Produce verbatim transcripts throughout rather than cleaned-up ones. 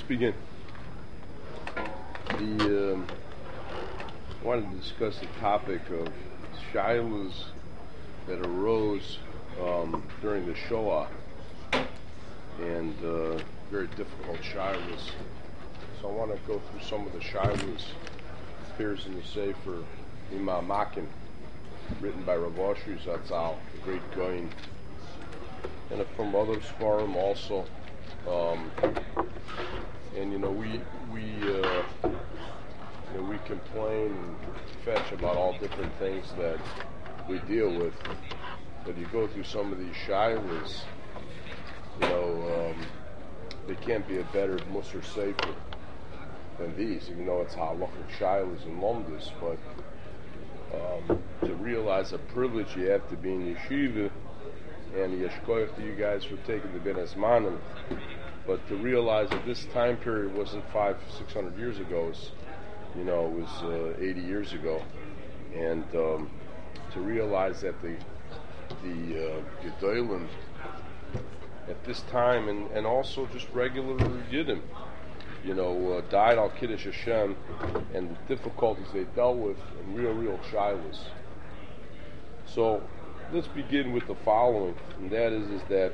begin. The um, I wanted to discuss the topic of shilas that arose um, during the Shoah, and uh, very difficult shilas. So I want to go through some of the shilas appears in the Sefer Imam Makim, written by Rav Oshri Zatzal, the great Goyin, and from other Sfarim also. Um, and you know, we we uh, you know, we complain and fetch about all different things that we deal with, but you go through some of these shilas, you know, um, they can't be a better Musar Sefer than these, even though it's halachic shilas and lomdus. But um, to realize the privilege you have to be in yeshiva, and yeshkoyach to you guys for taking the ben azmanim, but to realize that this time period wasn't five, six hundred years ago. It was, you know, it was uh, eighty years ago, and um, to realize that the the uh, gedolim at this time, and, and also just regular yiddim, you know, uh, died al Kiddush Hashem, and the difficulties they dealt with in real, real shilas. So let's begin with the following, and that is, is that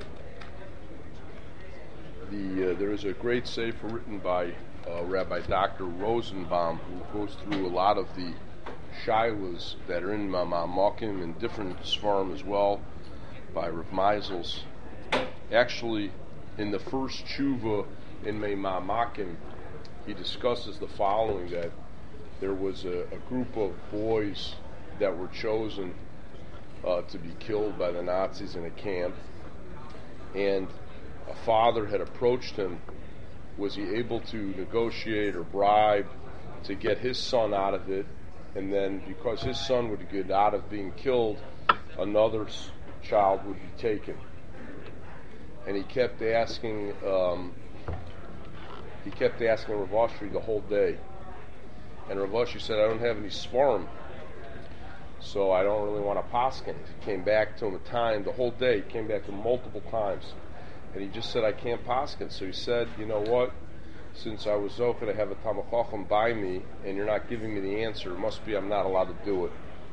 the uh, there is a great sefer written by uh, Rabbi Doctor Rosenbaum, who goes through a lot of the shilas that are in Ma'am Makim and different Sfarim as well, by Rav Meisels. Actually, in the first tshuva in Ma'am Makim, he discusses the following, that there was a, a group of boys that were chosen uh, to be killed by the Nazis in a camp, and a father had approached him. Was he able to negotiate or bribe to get his son out of it? And then, because his son would get out of being killed, another child would be taken. And he kept asking, um, he kept asking Rav Oshri the whole day. And Rav Oshri said, I don't have any svarim, so I don't really want to paskin. He came back to him a time, the whole day, he came back to him multiple times. And he just said, I can't paskin. So he said, you know what? Since I was zocher to have a Talmid Chacham by me, and you're not giving me the answer, it must be I'm not allowed to do it.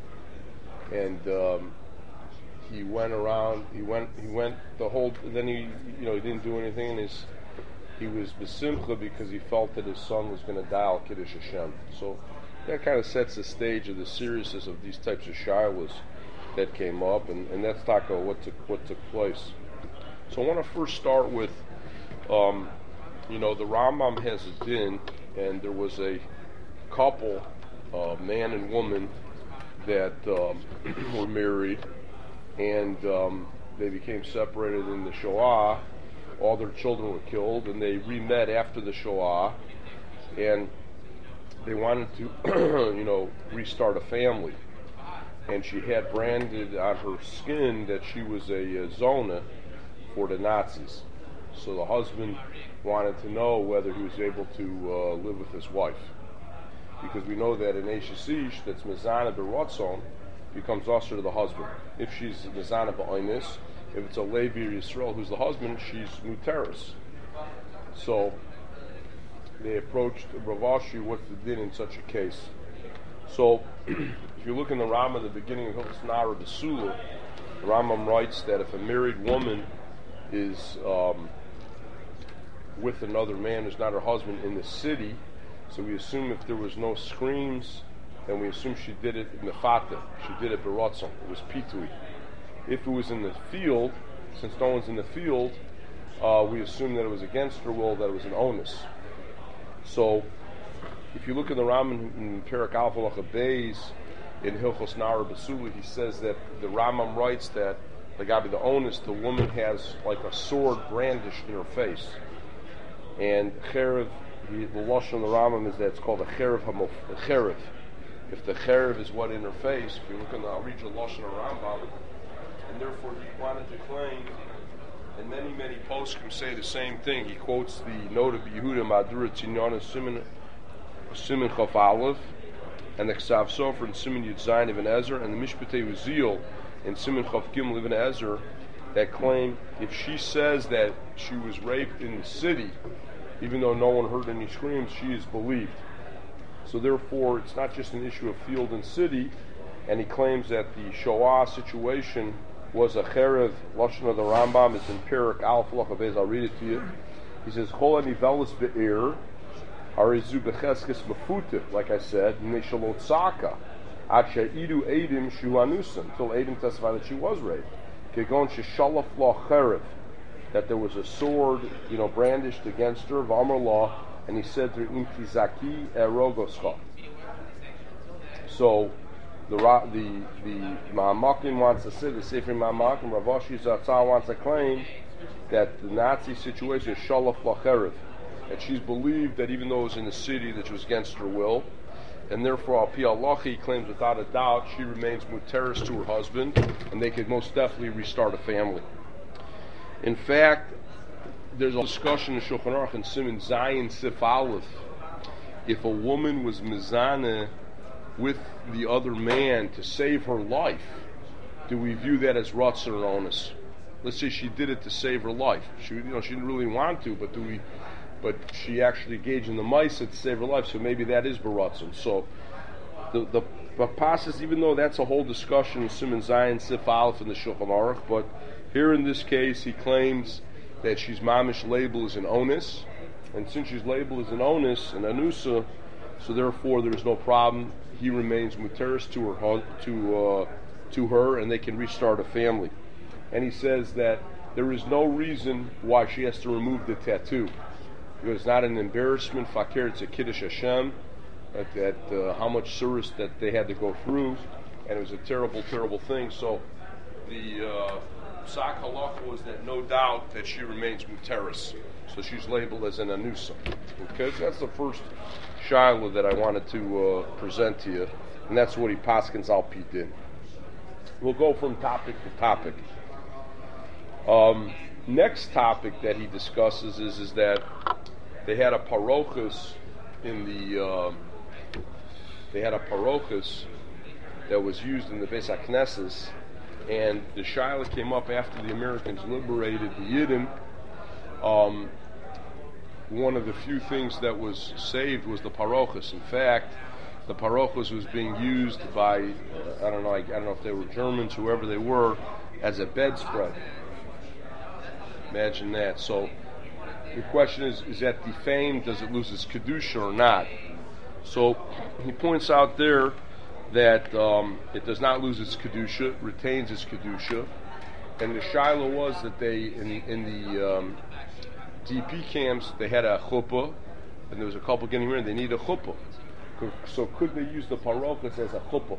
And um, he went around. He went. He went the whole. Then he, you know, he didn't do anything. And his, he was besimcha because he felt that his son was going to die al Kiddush Hashem. So that kind of sets the stage of the seriousness of these types of shilas that came up, and, and that's taka what took what took place. So I want to first start with, um, you know, the Rambam has a din, and there was a couple, uh, man and woman, that um, were married, and um, they became separated in the Shoah. All their children were killed, and they re-met after the Shoah, and they wanted to, you know, restart a family. And she had branded on her skin that she was a, a zona for the Nazis. So the husband wanted to know whether he was able to uh, live with his wife, because we know that an Eshes Ish that's mezana b'ratzon becomes usher to the husband. If she's mezana b'oinus, if it's a Levi or Yisrael who's the husband, she's muteris. So they approached Rav Oshri, what's the din in such a case? So if you look in the Rambam, the beginning of Hilchos Nara B'Sula, the Rambam writes that if a married woman is um, with another man who's not her husband in the city, so we assume if there was no screams, then we assume she did it in the fatah. She did it b'ratzon. It was pitui. If it was in the field, since no one's in the field, uh, we assume that it was against her will, that it was an onus. So if you look at the Rambam in Perak Alpha Halacha Beis in Hilchos Nara B'Sula, he says that the Rambam writes that the Gabi, the onus, the woman has like a sword brandished in her face. And cherev, the, the lashon of the Rambam is that it's called a cherev hamof, a cherev. If the cherev is what in her face, if you look in the, I'll read you the lashon of Rambam, and therefore he wanted to claim, and many, many poskim say the same thing. He quotes the note of Yehuda Madura Tzinyana Siman Siman Chaf Aleph, and the Ksav Sofer and Siman Yud Zayin Ibn Ezer, and the Mishpatei Uziel in Siman Chaf Gimel Ibn Ezer, that claim if she says that she was raped in the city, even though no one heard any screams, she is believed. So therefore, it's not just an issue of field and city, and he claims that the Shoah situation was a cherev. Lashon of the Rambam is in Perik Aleph Halacha Beis. I'll read it to you. He says, Chol anivelis be'er, arizu becheskes mefutif, like I said, neshalot tzaka, ad she'idu edim shu anusim, until edim testified that she was raped. Kegon sheshalaf la cherev, that there was a sword, you know, brandished against her, v'amar law, and he said to her, Im tizaki erogoscha. So, the the the Ma'amakim wants to say, the Sefer Ma'amakim, Rav Ashi Zatzal wants to claim that the Nazi situation is shalaf lacherev, that she's believed that even though it was in the city, that she was against her will, and therefore Al Pi Halacha, he claims without a doubt she remains muteris to her husband, and they could most definitely restart a family. In fact, there's a discussion in Shulchan Aruch in Siman Zayin Sif Aleph, if a woman was mizaneh with the other man to save her life, do we view that as ratzon or onus? Let's say she did it to save her life. She, you know, she didn't really want to, but do we? But she actually engaged in the ma'aseh to save her life. So maybe that is baratzon. So the the pasuk, even though that's a whole discussion in Siman Zayin Sif Aleph in the Shulchan Aruch, but here in this case he claims that she's mamish labeled as an onus, and since she's labeled as an onus, an anusa, so therefore there's no problem. He remains muteris to her, to uh, to her, and they can restart a family. And he says that there is no reason why she has to remove the tattoo, because it's not an embarrassment. Fakir, it's a kiddush Hashem. That, that uh, how much surus that they had to go through, and it was a terrible, terrible thing. So the uh, Psak Halacha was that no doubt that she remains muteris. So she's labeled as an anusa. Okay, so that's the first shiloh that I wanted to uh, present to you, and that's what he paskins al pi din. We'll go from topic to topic. Um, next topic that he discusses is is that they had a parochus in the uh, they had a parochus that was used in the Beis HaKnesses, and the shiloh came up after the Americans liberated the Yidden. Um, one of the few things that was saved was the parochus. In fact, the parochus was being used by, uh, I don't know, I, I don't know if they were Germans, whoever they were, as a bedspread. Imagine that. So the question is, is that defamed? Does it lose its kedusha or not? So he points out there that um, it does not lose its kedusha, it retains its kedusha. And the shiloh was that they, in, in the um, D P camps, they had a chuppah, and there was a couple getting married, they need a chuppah. So could they use the parochus as a chuppah?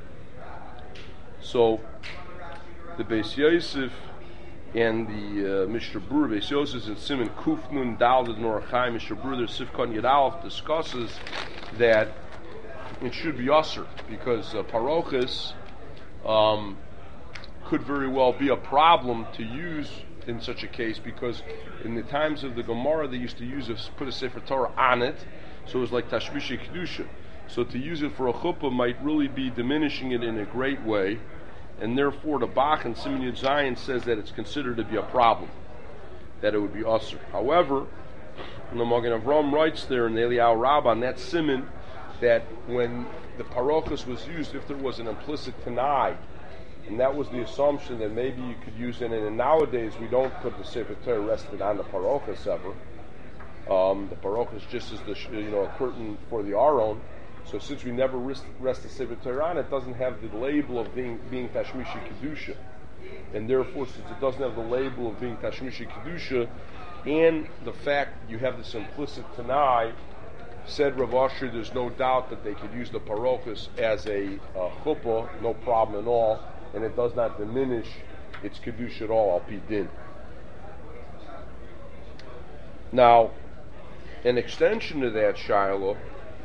So the Beis Yosef and the uh, Mishnah Berurah, Beis Yosef and Siman Kuf Nun Dal Nor Chaim, Mishnah Berurah, their Sifkon Yud Aleph discusses that it should be usher, because uh, parochus um, could very well be a problem to use in such a case, because in the times of the Gemara they used to use a, put a Sefer Torah on it, so it was like Tashmish Kedusha. So to use it for a chuppah might really be diminishing it in a great way, and therefore the Bach and Siman Yud Zayin says that it's considered to be a problem, that it would be usher. However, the Magen Avraham writes there in the Eliyahu Rabbah on that Siman that when the parochus was used, if there was an implicit tanai, and that was the assumption that maybe you could use it, and nowadays we don't put the Sefer Torah rested on the parochus ever. Um, the parochus just is the you know a curtain for the aron. So since we never rest, rest the Sefer Torah on, it doesn't have the label of being being Tashmishi Kedusha, and therefore since it doesn't have the label of being Tashmishi Kedusha, and the fact you have this implicit tanai, said Rav Asher, there's no doubt that they could use the parochus as a uh, chuppah, no problem at all, and it does not diminish its kedusha at all, al pi din. Now, an extension to that, Shiloh,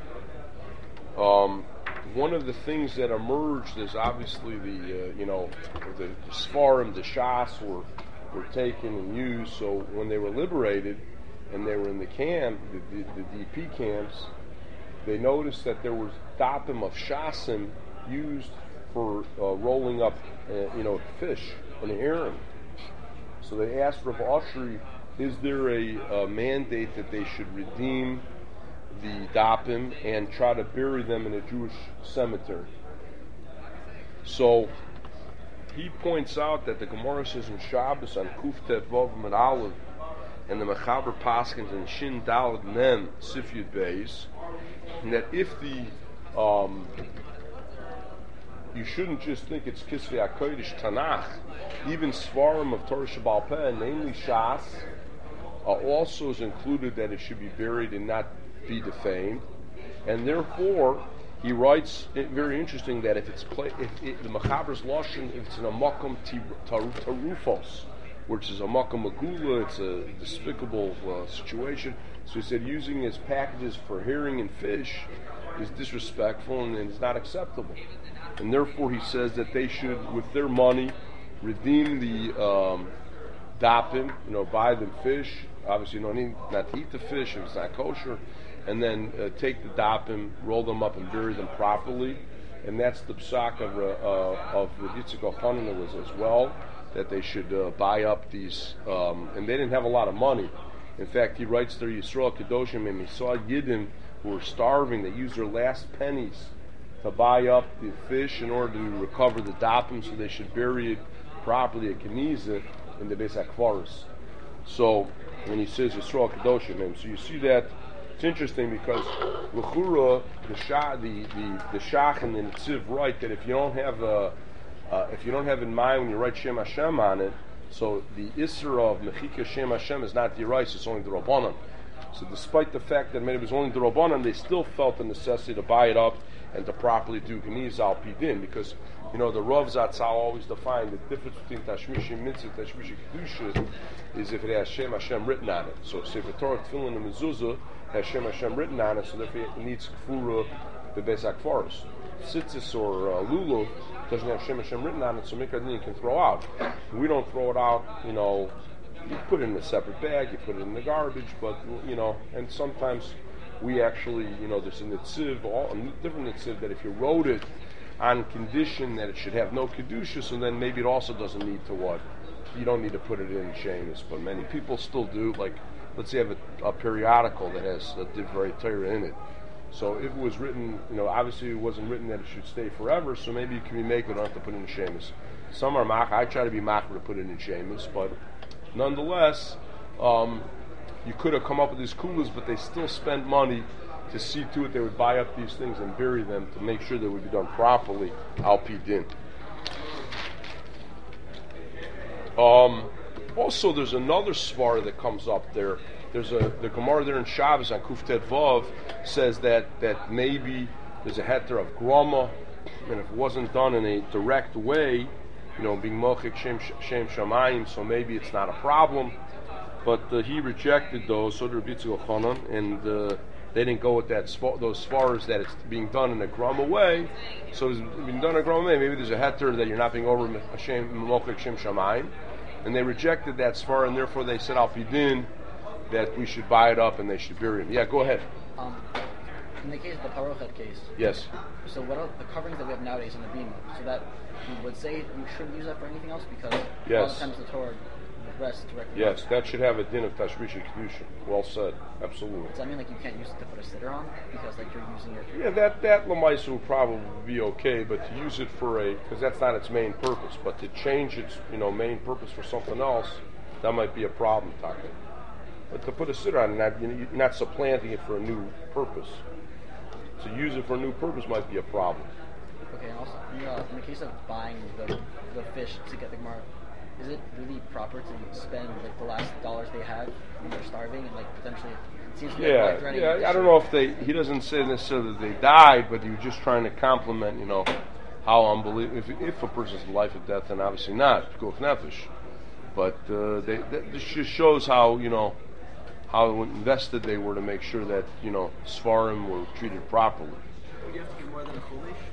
um, one of the things that emerged is obviously the, uh, you know, the Sfarim, the Shas were, were taken and used, so when they were liberated and they were in the camp, the, the, the D P camps, they noticed that there was dapim of Shasim used for uh, rolling up, uh, you know, fish and herring. So they asked Rav Oshri, is there a, a mandate that they should redeem the dapim and try to bury them in a Jewish cemetery? So he points out that the Gemara says in Shabbos on Kuf Tet Vav Mid Aleph and the Mechaber Paskins in Shin Daled Mem Sif Yud Beis, that if the um, you shouldn't just think it's Kisvei HaKodesh Tanakh, even Svarim of Torah Shabbal Peh, namely Shas, uh, also is included that it should be buried and not be defamed, and therefore he writes it, very interesting that if it's play, if it, the Mechaber's Lashon, if it's in a Makom Tarufos, which is a Makom Magula, it's a despicable uh, situation. So he said using his packages for herring and fish is disrespectful and, and it's not acceptable. And therefore he says that they should, with their money, redeem the um, dapim, you know, buy them fish. Obviously you don't need not to eat the fish if it's not kosher. And then uh, take the dapim, roll them up and bury them properly. And that's the psak of uh, uh, of Yitzchak Elchanan was as well, that they should uh, buy up these, um, and they didn't have a lot of money. In fact, he writes there, Yisrael Kedoshim, and he saw Yiddim who were starving, they used their last pennies to buy up the fish in order to recover the dapim, so they should bury it properly at Keniza in the Beis HaKvaros. So, when he says Yisrael Kedoshim, so you see that. It's interesting because L'chura, the Shah, the the the Shach and the Netziv write that if you don't have a, uh, if you don't have in mind when you write Shem Hashem on it, so the Isra of Mechika Shem Hashem is not the Yirais, it's only the Rabbanan. So despite the fact that maybe it was only the Rabbanan, they still felt the necessity to buy it up and to properly do Geniz al Pidin, because you know the Rav Zatzal always defined the difference between Tashmishi Mitzvah and Tashmishi Kedusha is if it has Shem Hashem written on it. So Sefer Torah Tefillin and Mezuzah has Shem Hashem written on it, so therefore it needs Kfura the Beis HaKvaros. Tzitzis or uh, Lulav doesn't have Shem Hashem written on it, so Mikra Din can throw out. We don't throw it out, you know, you put it in a separate bag, you put it in the garbage, but, you know, and sometimes we actually, you know, there's a Netziv, all, a different Netziv, that if you wrote it on condition that it should have no Kedusha, so then maybe it also doesn't need to what? You don't need to put it in Shemus, but many people still do, like, let's say you have a, a periodical that has a Divrei Torah in it. So if it was written, you know, obviously it wasn't written that it should stay forever, so maybe you can remake it, don't have to put it in Shemus. Some are mach, I try to be mach to put it in Shemus, but nonetheless, um, you could have come up with these kulas, but they still spent money to see to it they would buy up these things and bury them to make sure they would be done properly, al pi din. Um, also, there's another svara that comes up there. There's a the Gemara there in Shabbos on Kuftet Vav says that that maybe there's a heter of grama, and if it wasn't done in a direct way, you know, being mochik shem shem shamayim, so maybe it's not a problem. But uh, he rejected those, so did Rabbi Yochanan, and uh, they didn't go with that those svaras that it's being done in a grama way. So it's being done in a grama way. Maybe there's a heter that you're not being over shem mochik shem shamayim, and they rejected that svara, and therefore they said al pidin that we should buy it up and they should bury him. Yeah, go ahead. Um, in the case of the Parochet case. Yes. So what are the coverings that we have nowadays in the beam? So that we would say we shouldn't use that for anything else because yes. a lot of times the Torah rests directly. Yes, that should have a din of Tashmish Kedusha. Well said. Absolutely. Does that mean like you can't use it to put a sitter on because like you're using it? Yeah, that that lamaisa will probably be okay, but to use it for a because that's not its main purpose. But to change its you know main purpose for something else, that might be a problem, Taka. But to put a sitter on it, you're not supplanting it for a new purpose. To use it for a new purpose might be a problem. Okay, and also, you know, in the case of buying the the fish to get the Gemara, is it really proper to spend like the last dollars they have when they're starving and like potentially it seems to be yeah, like yeah. I don't know if they. He doesn't say necessarily that they died, but he was just trying to compliment, you know, how unbelievable. If if a person's life or death, then obviously not go nefesh. But uh, they, that, this just shows how you know. how invested they were to make sure that, you know, Svarim were treated properly. Would you have to give more than a chulish?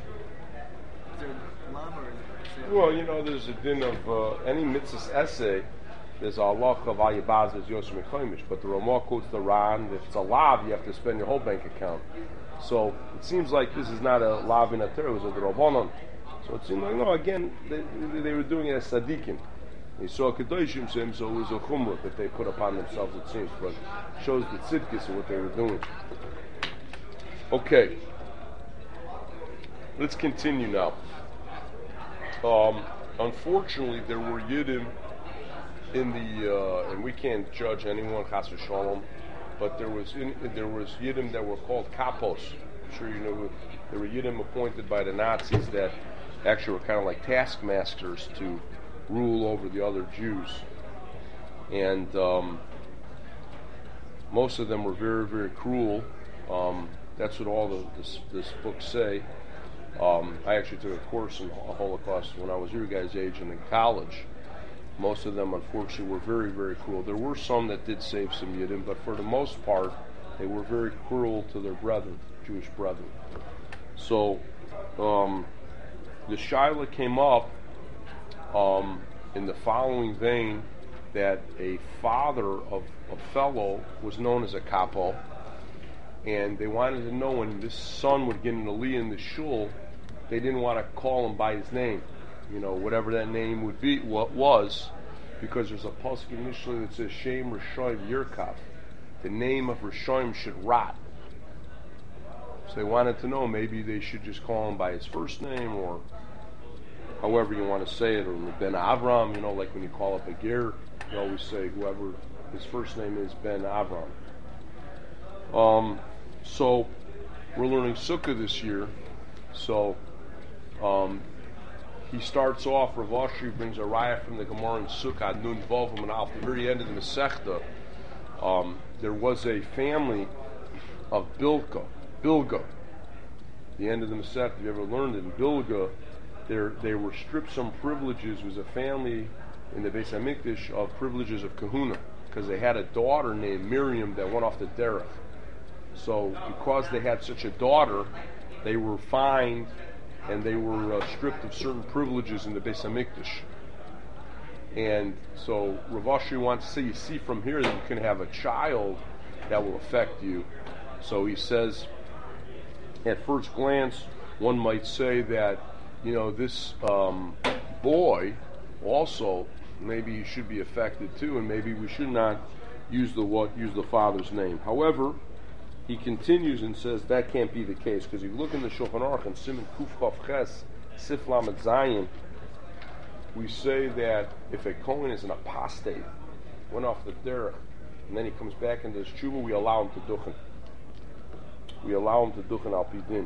Is there a lam or is Well, you know, there's a din of uh, any mitzvah's essay, there's a halach of ayibaz, there's yosem mechoimish, but the Ramah quotes the Ran, if it's a lav, you have to spend your whole bank account. So it seems like this is not a lav in a ter, it was a Rabbanon. So it seems like, no, again, they, they were doing it as tzaddikim. Yisrael Kedoshim Shem, so it was a chumrah that they put upon themselves, it seems, but shows the tzidkis of what they were doing. Okay, let's continue now. Um, unfortunately, there were Yiddim in the, uh, and we can't judge anyone, chas v'shalom, but there was in, there was Yiddim that were called kapos. I'm sure you know, there were Yiddim appointed by the Nazis that actually were kind of like taskmasters to rule over the other Jews. And um, most of them were very, very cruel. Um, that's what all the, this, this books say. Um, I actually took a course in Holocaust when I was your guys' age and in college. Most of them, unfortunately, were very, very cruel. There were some that did save some Yidden, but for the most part, they were very cruel to their brethren, Jewish brethren. So, um, the Shaila came up um, in the following vein, that a father of a fellow was known as a kapo, and they wanted to know when this son would get an aliyah in the shul, they didn't want to call him by his name, you know, whatever that name would be, what was, because there's a pasuk initially that says Shem Rishoim Yirkav, the name of Rishoim should rot. So they wanted to know maybe they should just call him by his first name, or however you want to say it, or Ben Avram, you know, like when you call up a ger, you always say whoever his first name is, Ben Avram. Um, so we're learning Sukkah this year. So um, he starts off, Rav Oshri brings a raya from the Gemara in Sukkah, Nun Vovim, and at the very end of the Masechta, um, there was a family of Bilga, Bilga. The end of the Masechta, if you ever learned it, in Bilga, they were stripped some privileges. It was a family in the Beis HaMikdash of privileges of kahuna, because they had a daughter named Miriam that went off the derech. So because they had such a daughter, they were fined and they were uh, stripped of certain privileges in the Beis HaMikdash. And so Rav Oshri wants to say, you see from here that you can have a child that will affect you. So he says, at first glance, one might say that, you know, this um, boy also, maybe he should be affected too, and maybe we should not use the what use the father's name. However, he continues and says that can't be the case, because if you look in the Shulchan Aruch and Siman Kuf Chav Ches Sif Lamed Zayin, we say that if a Kohen is an apostate, went off the derech, and then he comes back into his tshuva, we allow him to duchen. We allow him to duchen al pidin.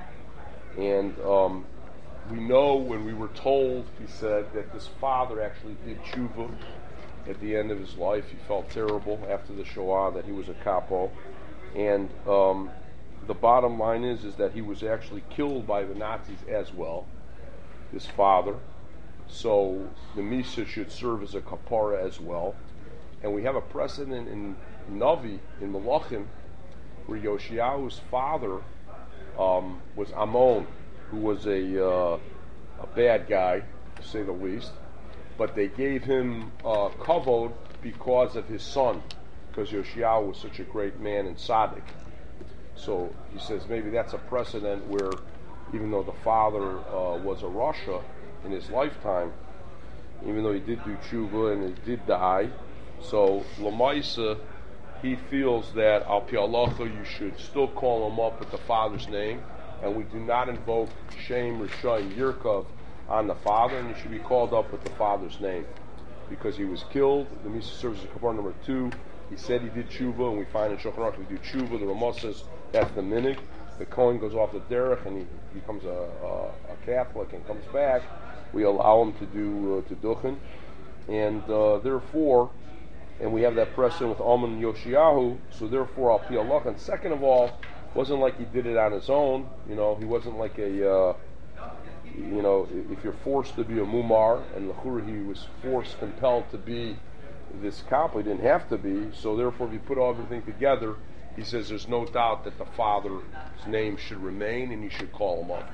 And um, we know when we were told, he said, that this father actually did tshuva at the end of his life. He felt terrible after the Shoah that he was a kapo. And um, the bottom line is, is that he was actually killed by the Nazis as well, this father. So the Misa should serve as a kapara as well. And we have a precedent in Navi, in Malachim, where Yoshiyahu's father um, was Ammon, who was a uh, a bad guy, to say the least, but they gave him uh, kavod because of his son, because Yoshiyahu was such a great man in Tzaddik. So he says maybe that's a precedent where, even though the father uh, was a Rasha in his lifetime, even though he did do tshuva and he did die, so Lamaisa, he feels that al pi halacha you should still call him up with the father's name, and we do not invoke Shem Rishoim Yirkav on the father, and he should be called up with the father's name, because he was killed. The Misa serves as kapara number two. He said he did tshuva, and we find in Shulchan Aruch we do tshuva. The Ramah says that's the minig. The Kohen goes off the derech and he becomes a, a, a Catholic and comes back. We allow him to do uh, to duchen, and uh, therefore, and we have that precedent with Alman and Yoshiyahu. So therefore, al pi halacha. And second of all, wasn't like he did it on his own. You know, he wasn't like a. Uh, you know, if you're forced to be a mumar, and l'chura he was forced, compelled to be this kapo, he didn't have to be. So therefore, if you put all everything together, he says there's no doubt that the father's name should remain, and you should call him up.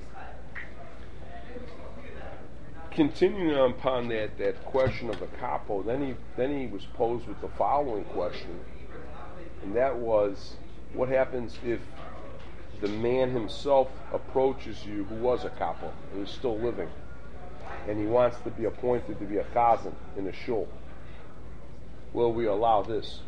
Continuing upon that, that question of the kapo, then he then he was posed with the following question, and that was, what happens if the man himself approaches you who was a kapo and is still living, and he wants to be appointed to be a chazan in a shul. Will we allow this?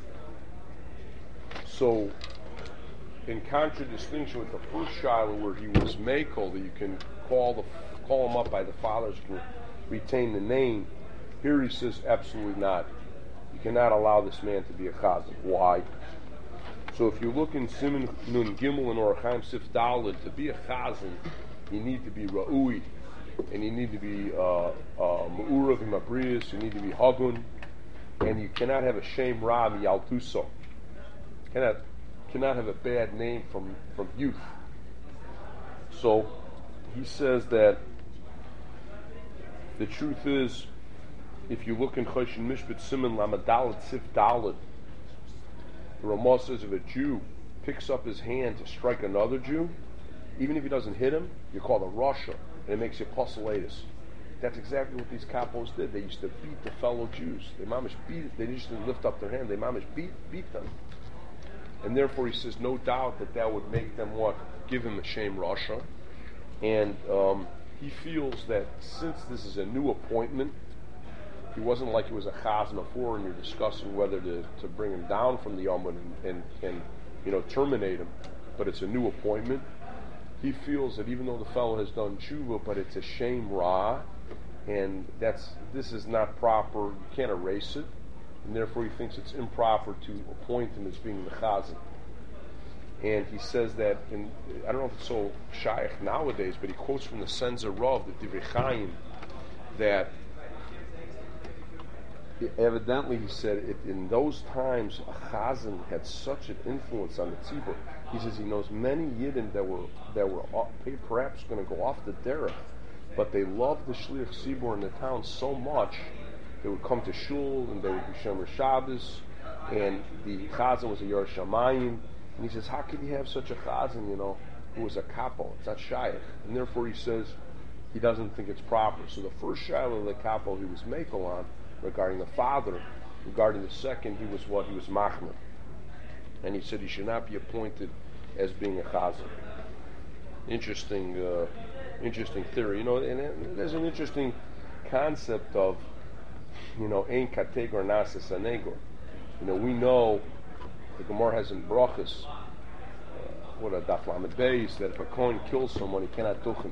So, in contradistinction with the first shiloh where he was mekel, that you can call the call him up by the fathers, you can retain the name. Here he says absolutely not. You cannot allow this man to be a chazan. Why? So if you look in Siman Nun Gimel and Orach Chaim Sif Daled, to be a chazan, you need to be ra'ui, and you need to be ma'urav uh, uh, mabrius. You need to be hagun, and you cannot have a shem ra miyaltuso. Cannot cannot have a bad name from from youth. So he says that the truth is, if you look in Choshen Mishpat Siman Lamadalad Sif Daled, the Ramah says if a Jew picks up his hand to strike another Jew, even if he doesn't hit him, you're called a Rasha, and it makes you apostolatus. That's exactly what these kapos did. They used to beat the fellow Jews. They mamish beat. They just didn't lift up their hand. They mamish beat beat them. And therefore, he says, no doubt that that would make them what? Give him a shame Rasha. And um, he feels that since this is a new appointment, he wasn't like he was a chazan before, and you're discussing whether to, to bring him down from the Yom and, and, and you know terminate him, but it's a new appointment. He feels that even though the fellow has done tshuva, but it's a shame ra, and that's this is not proper. You can't erase it, and therefore he thinks it's improper to appoint him as being the chazan. And he says that, in, I don't know if it's so shaykh nowadays, but he quotes from the Senza Rav, the Divrei Chaim, that evidently he said it, in those times a chazan had such an influence on the tzibur. He says he knows many yidden that were that were perhaps going to go off the derech, but they loved the shliach tzibur in the town so much they would come to shul and they would be shomer Shabbos, and the chazan was a yer shamayim. And he says, how could you have such a chazan, you know, who was a capo? It's not shaykh. And therefore he says he doesn't think it's proper. So the first shiloh of the capo he was mekel on, regarding the father, regarding the second, he was what? He was machmer. And he said he should not be appointed as being a chazan. Interesting, uh, interesting theory. You know, and it, there's an interesting concept of, you know, ein kategor nasa sanegor. You know, we know the Gemara has in Brachas, uh, what a daf lamed beis, that if a kohen kills someone, he cannot duchen.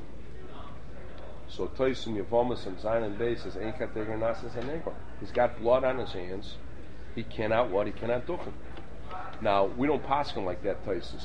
So Toyson Yavamas and Zion and Beis says, "Ein kategor nasa sanegor." He's got blood on his hands. He cannot what? He cannot duchen. Now we don't paskin like that, Toysus.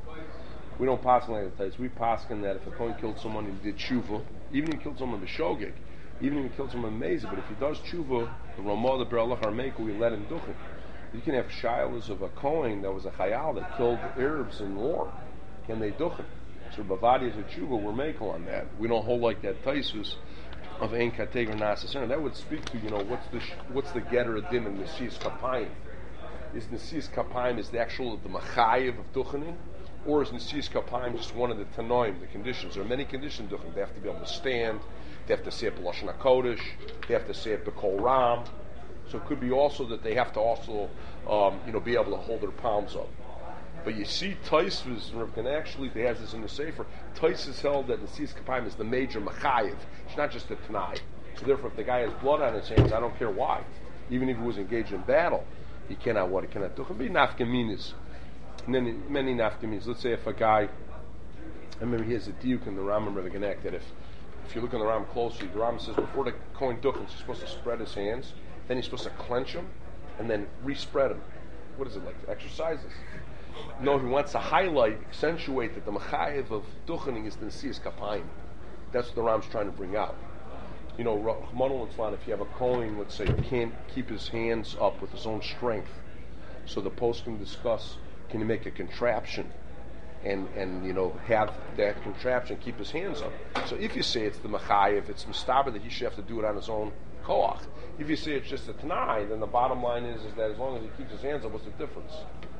We don't paskin like that, Toysus. We paskin that if a kohen killed someone and did tshuva, even if he killed someone b'shogeg, even if he killed someone mezeh, but if he does tshuva, the Ramah, the Beralach Armeku, we let him duchen. You can have shilas of a kohen that was a chayal that killed Arabs in war. Can they duchen? So Bavadi is a tshuva, we're mekel on that. We don't hold like that taisus of ein kategor nasa. That would speak to, you know, what's the what's the getter adin in Nesias Kapayim? Is Nesias Kapayim is the actual the machayev of duchening, or is Nesias Kapayim just one of the tanoim, the conditions? There are many conditions duchening. They have to be able to stand. They have to say it b'lashon hakodesh. They have to say it b'kol ram. So it could be also that they have to also, um, you know, be able to hold their palms up. But you see, Taisvus can actually, they have this in the Sefer, Taisvus held that the Nesias Kapayim is the major machayev. It's not just a Tanai. So therefore, if the guy has blood on his hands, I don't care why. Even if he was engaged in battle, he cannot what? He cannot do. It could be nafkaminas. And then many nafkaminas. Let's say if a guy, I remember he has a diuk in the Rambam Rebbe Genek, that if, if you look in the Rambam closely, the Rambam says before the Kohen duchens, he's supposed to spread his hands, then he's supposed to clench them, and then re-spread them. What is it, like exercises? No, he wants to highlight, accentuate that the machayev of duchening is the Nesias Kapayim. That's what the Ram's trying to bring out. You know, Rahman al if you have a Kohen, let's say, who can't keep his hands up with his own strength, so the post can discuss, can he make a contraption and, and you know, have that contraption keep his hands up. So if you say it's the machayev, it's mustaba that he should have to do it on his own koach. If you say it's just a t'nai, then the bottom line is, is that as long as he keeps his hands up, what's the difference?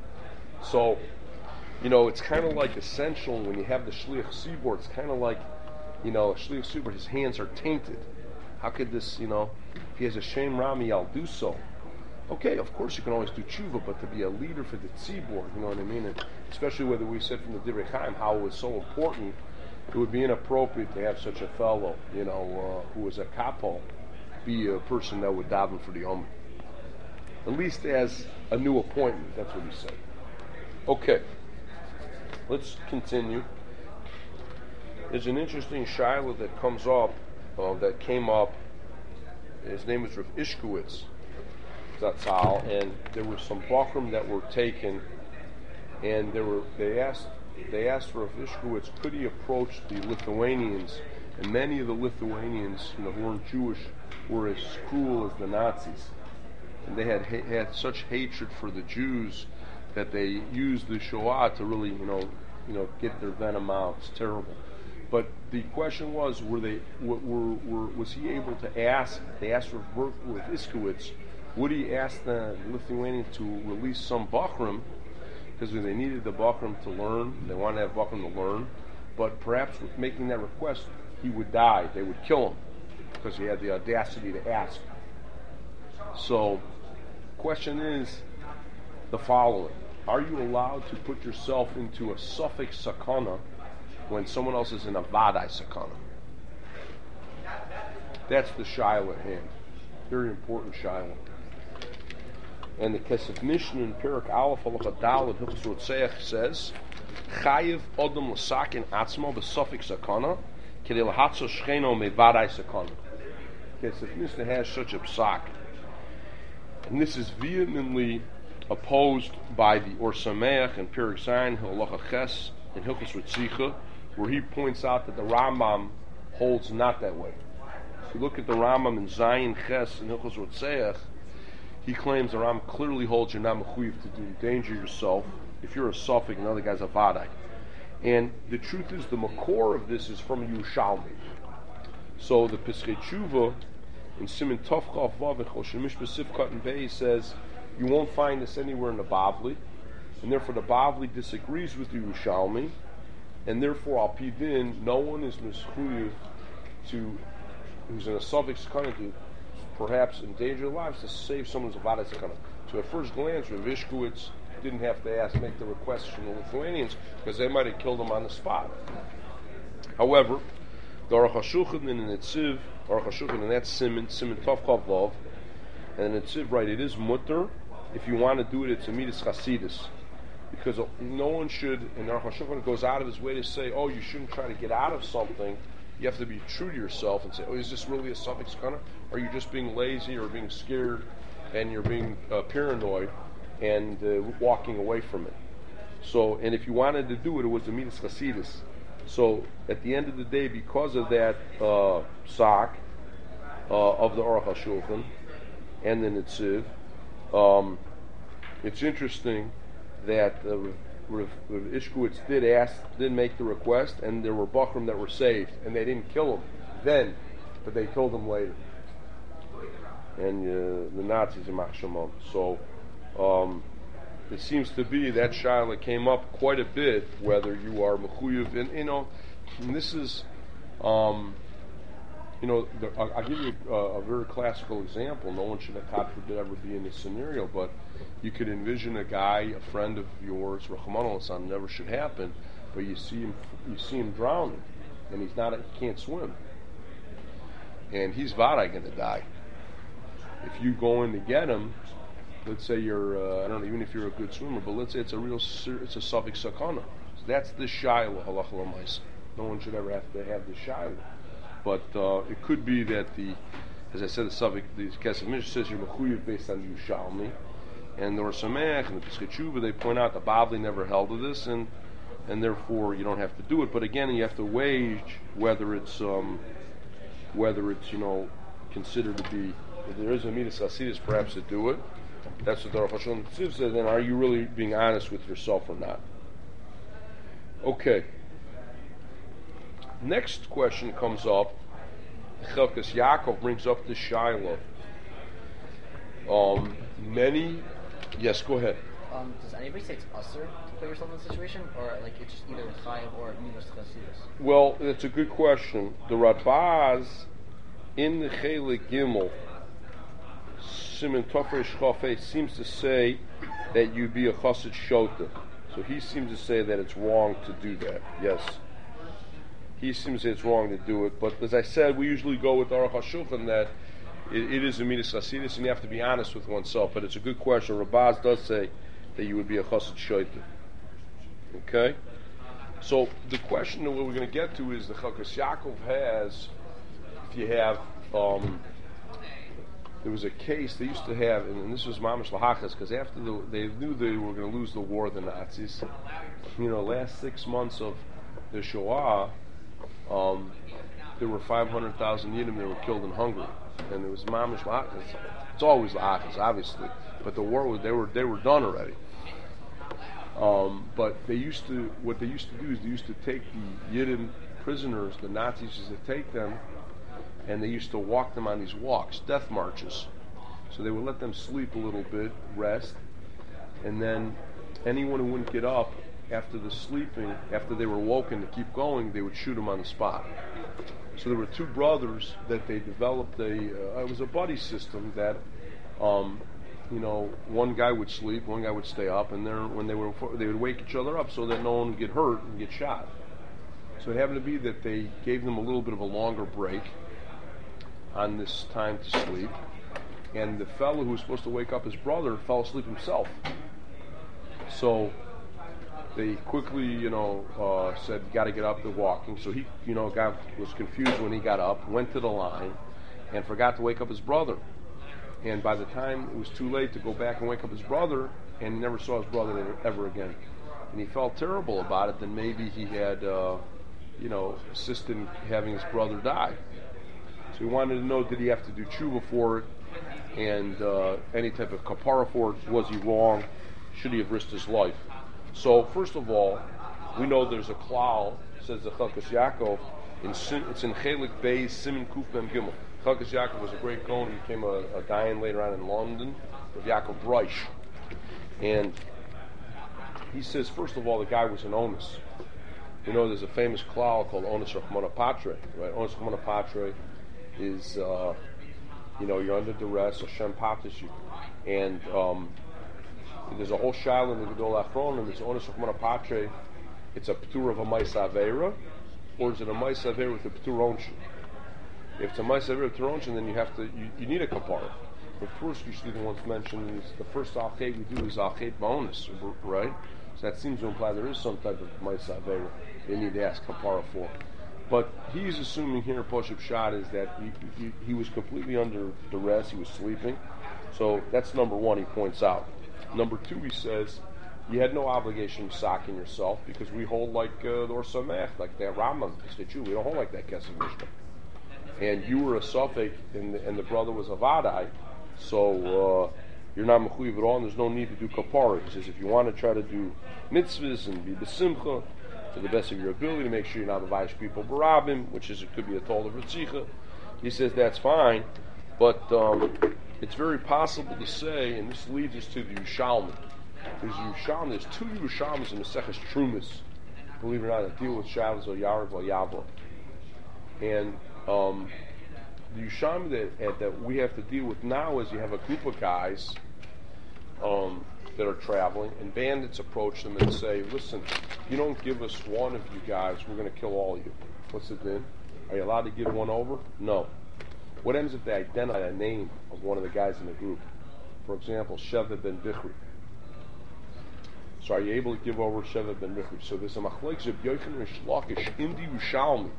So, you know, it's kind of like essential when you have the shliach tzibur. It's kind of like, you know, a shliach tzibur, his hands are tainted. How could this, you know, if he has a shem rami, I'll do so. Okay, of course you can always do tshuva, but to be a leader for the tzibur, you know what I mean? And especially whether we said from the Divrei Chaim how it was so important it would be inappropriate to have such a fellow, you know, uh, who was a kapo, be a person that would daven for the Omer. At least as a new appointment, that's what he said. Okay, let's continue. There's an interesting shiloh that comes up, uh, that came up. His name is Rav Ishkowitz Zatzal, and there were some bakrim that were taken, and they were they asked they asked Rav Ishkowitz, could he approach the Lithuanians? And many of the Lithuanians, you know, who weren't Jewish, were as cruel as the Nazis, and they had ha- had such hatred for the Jews that they used the Shoah to really, you know, you know, get their venom out. It's terrible. But the question was, were they, were, were, were was he able to ask? They asked for work with Iskowitz. Would he ask the Lithuanians to release some bakrim, because they needed the bakrim to learn? They wanted to have bakrim to learn, but perhaps with making that request, he would die. They would kill him because he had the audacity to ask. So, question is the following: are you allowed to put yourself into a suffix sakana when someone else is in a vadai sakana? That's the shiloh at hand. Very important shiloh. And the Kesef Mishnah in Perak Aleph Halacha Daled Hilchos Rotzeach says, Chayiv Odom L'Sakin Atzmo B'Suffix Sakana Kedei L'Hatzo Shcheno Mevadai Sakana. Kesef Mishnah has such a psak, and this is vehemently opposed by the Or Sameach and Perak Zayin Halacha Ches in Hilchos Rotzicha, where he points out that the Rambam holds not that way. If you look at the Rambam in Zayin Ches and Hilchos Rotzeach, he claims the Rambam clearly holds you're not mechuyev to do endanger yourself if you're a suffix and another guy's a vadai. And the truth is, the makor of this is from Yerushalmi. So the Pischei Tshuva in Siman Tov Chav Vav and Choshen Mishpah Sivkat and Bei says you won't find this anywhere in the Bavli, and therefore the Bavli disagrees with Yerushalmi, and therefore al pi din no one is mechuyev to who's in a suffix kind to perhaps endanger their lives to save someone's avada sakana. So at first glance, Rav Ishkowitz didn't have to ask, make the request from the Lithuanians because they might have killed him on the spot. However, the Aruch HaShulchan in the Netziv, Aruch HaShulchan in that Siman, Siman Tov Chav Vav, and the Netziv, right, it is mutter. If you want to do it, it's a midas chasidus. Because no one should, and Aruch HaShulchan goes out of his way to say, oh, you shouldn't try to get out of something. You have to be true to yourself and say, oh, is this really a suffix kana? Or are you just being lazy or being scared and you're being uh, paranoid and uh, walking away from it? So, and if you wanted to do it, it was the midas chasidus. So, at the end of the day, because of that uh, psak uh, of the Aruch HaShulchan and the Netziv, um, it's interesting that uh, Rav Ishkowitz did ask, did make the request, and there were bakrim that were saved, and they didn't kill him then, but they killed him later. And uh, the Nazis in Machshamon. So um, it seems to be that shiloh came up quite a bit, whether you are mechuyev, and you know, and this is, um, you know, the, I'll, I'll give you a, a very classical example. No one should, God forbid, ever be in this scenario, but you could envision a guy, a friend of yours, Rachmana litzlan, never should happen, but you see him, you see him drowning, and he's not, he can't swim, and he's vadai going to die. If you go in to get him, let's say you're, uh, I don't know, even if you're a good swimmer, but let's say it's a real, it's a suffix sakana. So that's the shiloh, halacha l'maisa. No one should ever have to have the shiloh. But uh, it could be that the, as I said, the suffix, the Kesef Mishnah says you're mechuyev based on Yerushalmi, and the Or Sameach and the Pischei Tshuva, they point out the Bavli never held to this, and and therefore you don't have to do it. But again, you have to wage whether it's um, whether it's you know considered to be, if there is a midas chasidus, perhaps to do it. That's what the Aruch HaShulchan says. Then are you really being honest with yourself or not? Okay. Next question comes up. Chelkas Yaakov brings up the shiloh. Um, many, yes, go ahead. Um, does anybody say it's usher to put yourself in this situation, or like it's just either chayiv or midas chasidus? Well, that's a good question. The Radbaz in the Chelik Gimel, Siman Tofresh Chafei, seems to say that you be a chassid shota. So he seems to say that it's wrong to do that. Yes. he seems that it's wrong to do it. But as I said, we usually go with Aruch HaShulchan that it, it is a midas chasidus, and you have to be honest with oneself. But it's a good question. Rabaz does say that you would be a chassid shoyter. Okay? So the question that we're going to get to is the Chelkas Yaakov has, if you have, um, there was a case they used to have, and this was Mamash Lahachas, because after the, they knew they were going to lose the war, the Nazis, you know, last six months of the Shoah, um, there were five hundred thousand Yidden that were killed in Hungary. And it was Mamash Lahachas. It's always Lahachas, obviously, but the war was, they were, they were done already. Um, but they used to, what they used to do is they used to take the Yidden prisoners, the Nazis used to take them, and they used to walk them on these walks, death marches. So they would let them sleep a little bit, rest, and then anyone who wouldn't get up after the sleeping, after they were woken to keep going, they would shoot them on the spot. So there were two brothers that they developed a, uh, it was a buddy system that, um, you know, one guy would sleep, one guy would stay up, and then when they were, they would wake each other up so that no one would get hurt and get shot. So it happened to be that they gave them a little bit of a longer break on this time to sleep, and the fellow who was supposed to wake up his brother fell asleep himself. So they quickly, you know, uh, said, "You got to get up." They're walking. So he, you know, got was confused when he got up, went to the line, and forgot to wake up his brother. And by the time it was too late to go back and wake up his brother, and he never saw his brother ever again. And he felt terrible about it. Then maybe he had, uh, you know, assisted in having his brother die. So he wanted to know, did he have to do tshuva for it, and uh, any type of kapara for it? Was he wrong? Should he have risked his life? So first of all, we know there's a klal, says the Chelkas Yaakov, in Sim, it's in Chelik Beis Simin Kuf Ben Gimel. Chelkas Yaakov was a great Kohen. He became a, a Dayan later on in London, of Yaakov Reich. And he says, first of all, the guy was an onus. You know, there's a famous klal called Onus Rachmana Patre, right? Onus Rachmana Patre is, uh, you know, you're under duress, Hashem patis you. And um, there's a whole shaila in the Gedol Achronim, it's Onus Rachmana Patre, it's a p'tur of a Maisa Aveira, or is it a Maisa Aveira with a p'tur onshin? If it's a Maisa Aveira with a p'tur onshin, then you have to, you, you need a kapara. But first, you should once mention is the first alchet we do is alchet bonus, right? So that seems to imply there is some type of Maisa Aveira they need to ask kapara for. But he's assuming here, Poshup Shad, is that he, he, he was completely under duress, he was sleeping. So that's number one, he points out. Number two, he says, you had no obligation to sock in yourself, because we hold like uh, the Or Samech, like that Rambam, we don't hold like that Kesef Mishnah. And you were a Suffolk, and the, and the brother was a Vadai, so uh, you're not mechuyev at all, and there's no need to do kapara. He says if you want to try to do mitzvahs and be besimcha to the best of your ability to make sure you're not mevayish people barabim, which is it could be a toll of ritzicha. He says that's fine, but um, it's very possible to say, and this leads us to the Yushalmi. There's Yushalmi. There's two Yushalmis in the Seches Trumas, believe it or not, that deal with Shabbos or Yarav or Yavor, and um, the Yushalmi that, that we have to deal with now is you have a group of guys um, that are traveling, and bandits approach them and say, listen, you don't give us one of you guys, we're going to kill all of you. What's it then? Are you allowed to give one over? No. What happens if they identify a name of one of the guys in the group? For example, Sheva ben Bichri. So are you able to give over Sheva ben Bichri? So there's a machlokes of Yochanan and Shlakish in the Yushalmi.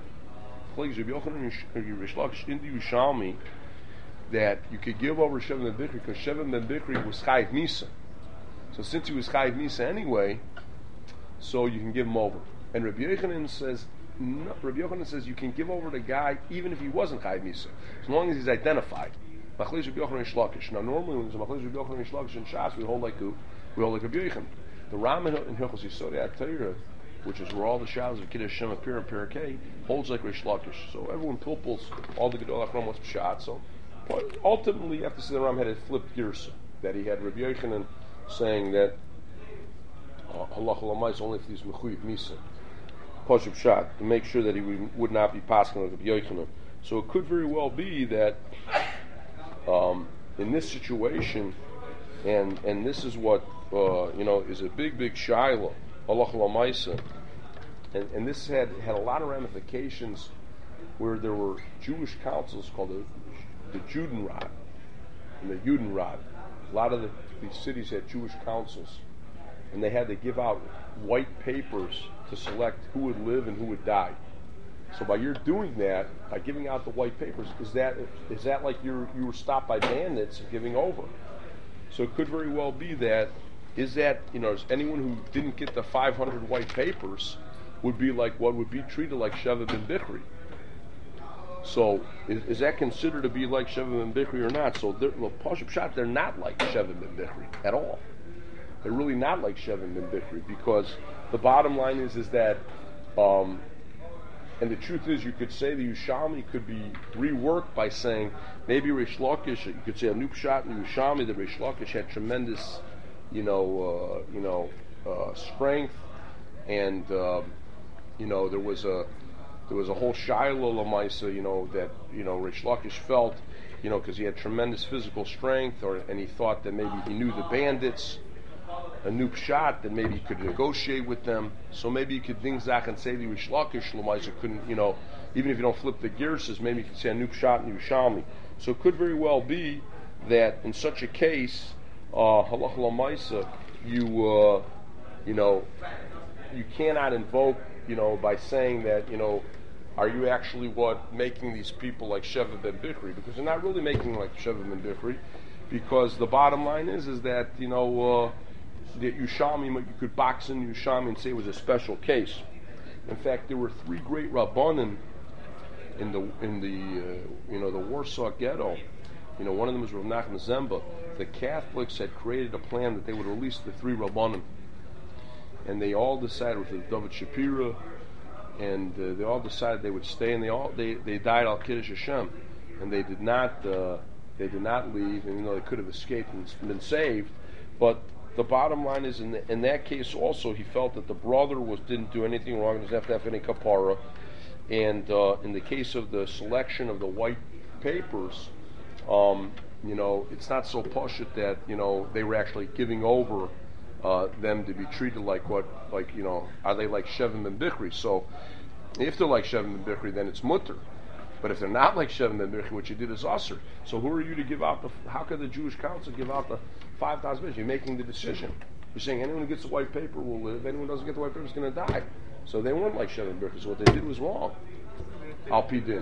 That you could give over Sheva ben Bichri because Sheva ben Bichri was Chayiv Misa. So since he was Chayiv Misa anyway, so you can give him over. And Rabbi Yochanan says, no, Rabbi Yochanan says you can give over the guy even if he wasn't Chayiv Misa, as long as he's identified. Machlokes Rabbi Yochanan and Shlakish. Now normally when there's a Machlokes Rabbi Yochanan and Shlakish in Shas, we hold like who? We hold like Rabbi Yochanan. The Rama in Hilchos Yisodei HaTorah, which is where all the shadows of Kiddush Shem appear in Parakeh, holds like Rish Lakish. So everyone pilpulls all the Gedol Achron was shot. So but ultimately, you have to say the Ram had it flipped gears, that he had Rabbi Yochanan saying that Allah Chalamais only if he's Mechuyev Misa, Poshup Shot, to make sure that he would not be passing like Rabbi Yochanan. So it could very well be that um, in this situation, and and this is what uh, you know is a big big shiloh. Allah Maisa, and, and this had, had a lot of ramifications where there were Jewish councils called the, the Judenrat and the Judenrat. A lot of the, these cities had Jewish councils, and they had to give out white papers to select who would live and who would die. So by your doing that, by giving out the white papers, is that is that like you you were stopped by bandits and giving over? So it could very well be that, is that, you know, anyone who didn't get the five hundred white papers would be like what would be treated like Sheva ben Bichri. So is, is that considered to be like Sheva ben Bichri or not? So they're, well, Pashup Shot, they're not like Sheva ben Bichri at all. They're really not like Sheva ben Bichri, because the bottom line is is that, um, and the truth is, you could say the Yerushalmi could be reworked by saying maybe Reish Lakish. You could say a new pshat in the Yerushalmi that Reish Lakish had tremendous, you know, uh, you know, uh, strength, and uh, you know there was a there was a whole Shiloh Lamaisa, you know, that you know Reish Lakish felt, you know, because he had tremendous physical strength, or and he thought that maybe he knew the bandits. A new pshat that maybe he could negotiate with them. So maybe you could ding zach and say the Reish Lakish Lamaisa couldn't, you know, even if you don't flip the gears, maybe you could say a new pshat and Yerushalmi. So it could very well be that in such a case, uh, halach lamaisa, you, uh, you know, you cannot invoke, you know, by saying that, you know, are you actually what making these people like Sheva ben Bichri? Because they're not really making like Sheva ben Bichri, because the bottom line is, is that, you know, uh, that Yerushalmi, you could box in Yerushalmi and say it was a special case. In fact, there were three great Rabbanim in the in the uh, you know the Warsaw Ghetto. You know, one of them was Rav Nachman Zemba. The Catholics had created a plan that they would release the three Rabbanim, and they all decided with David Shapira, and uh, they all decided they would stay, and they all they, they died al Kiddush Hashem, and they did not uh, they did not leave, and you know they could have escaped and been saved, but the bottom line is, in, the, in that case also, he felt that the brother was didn't do anything wrong, doesn't have to have any kapara. And uh, in the case of the selection of the white papers, um, you know, it's not so pashut that, you know, they were actually giving over uh, them to be treated like what, like, you know, are they like Sheva ben Bichri? So if they're like Sheva ben Bichri, then it's mutter. But if they're not like Sheva ben Bichri, what you did is usher. So who are you to give out the, how could the Jewish council give out the five thousand bits? You're making the decision. You're saying anyone who gets the white paper will live, anyone who doesn't get the white paper is going to die. So they weren't like Sheva ben Bichri, so what they did was wrong. Al Pi Din.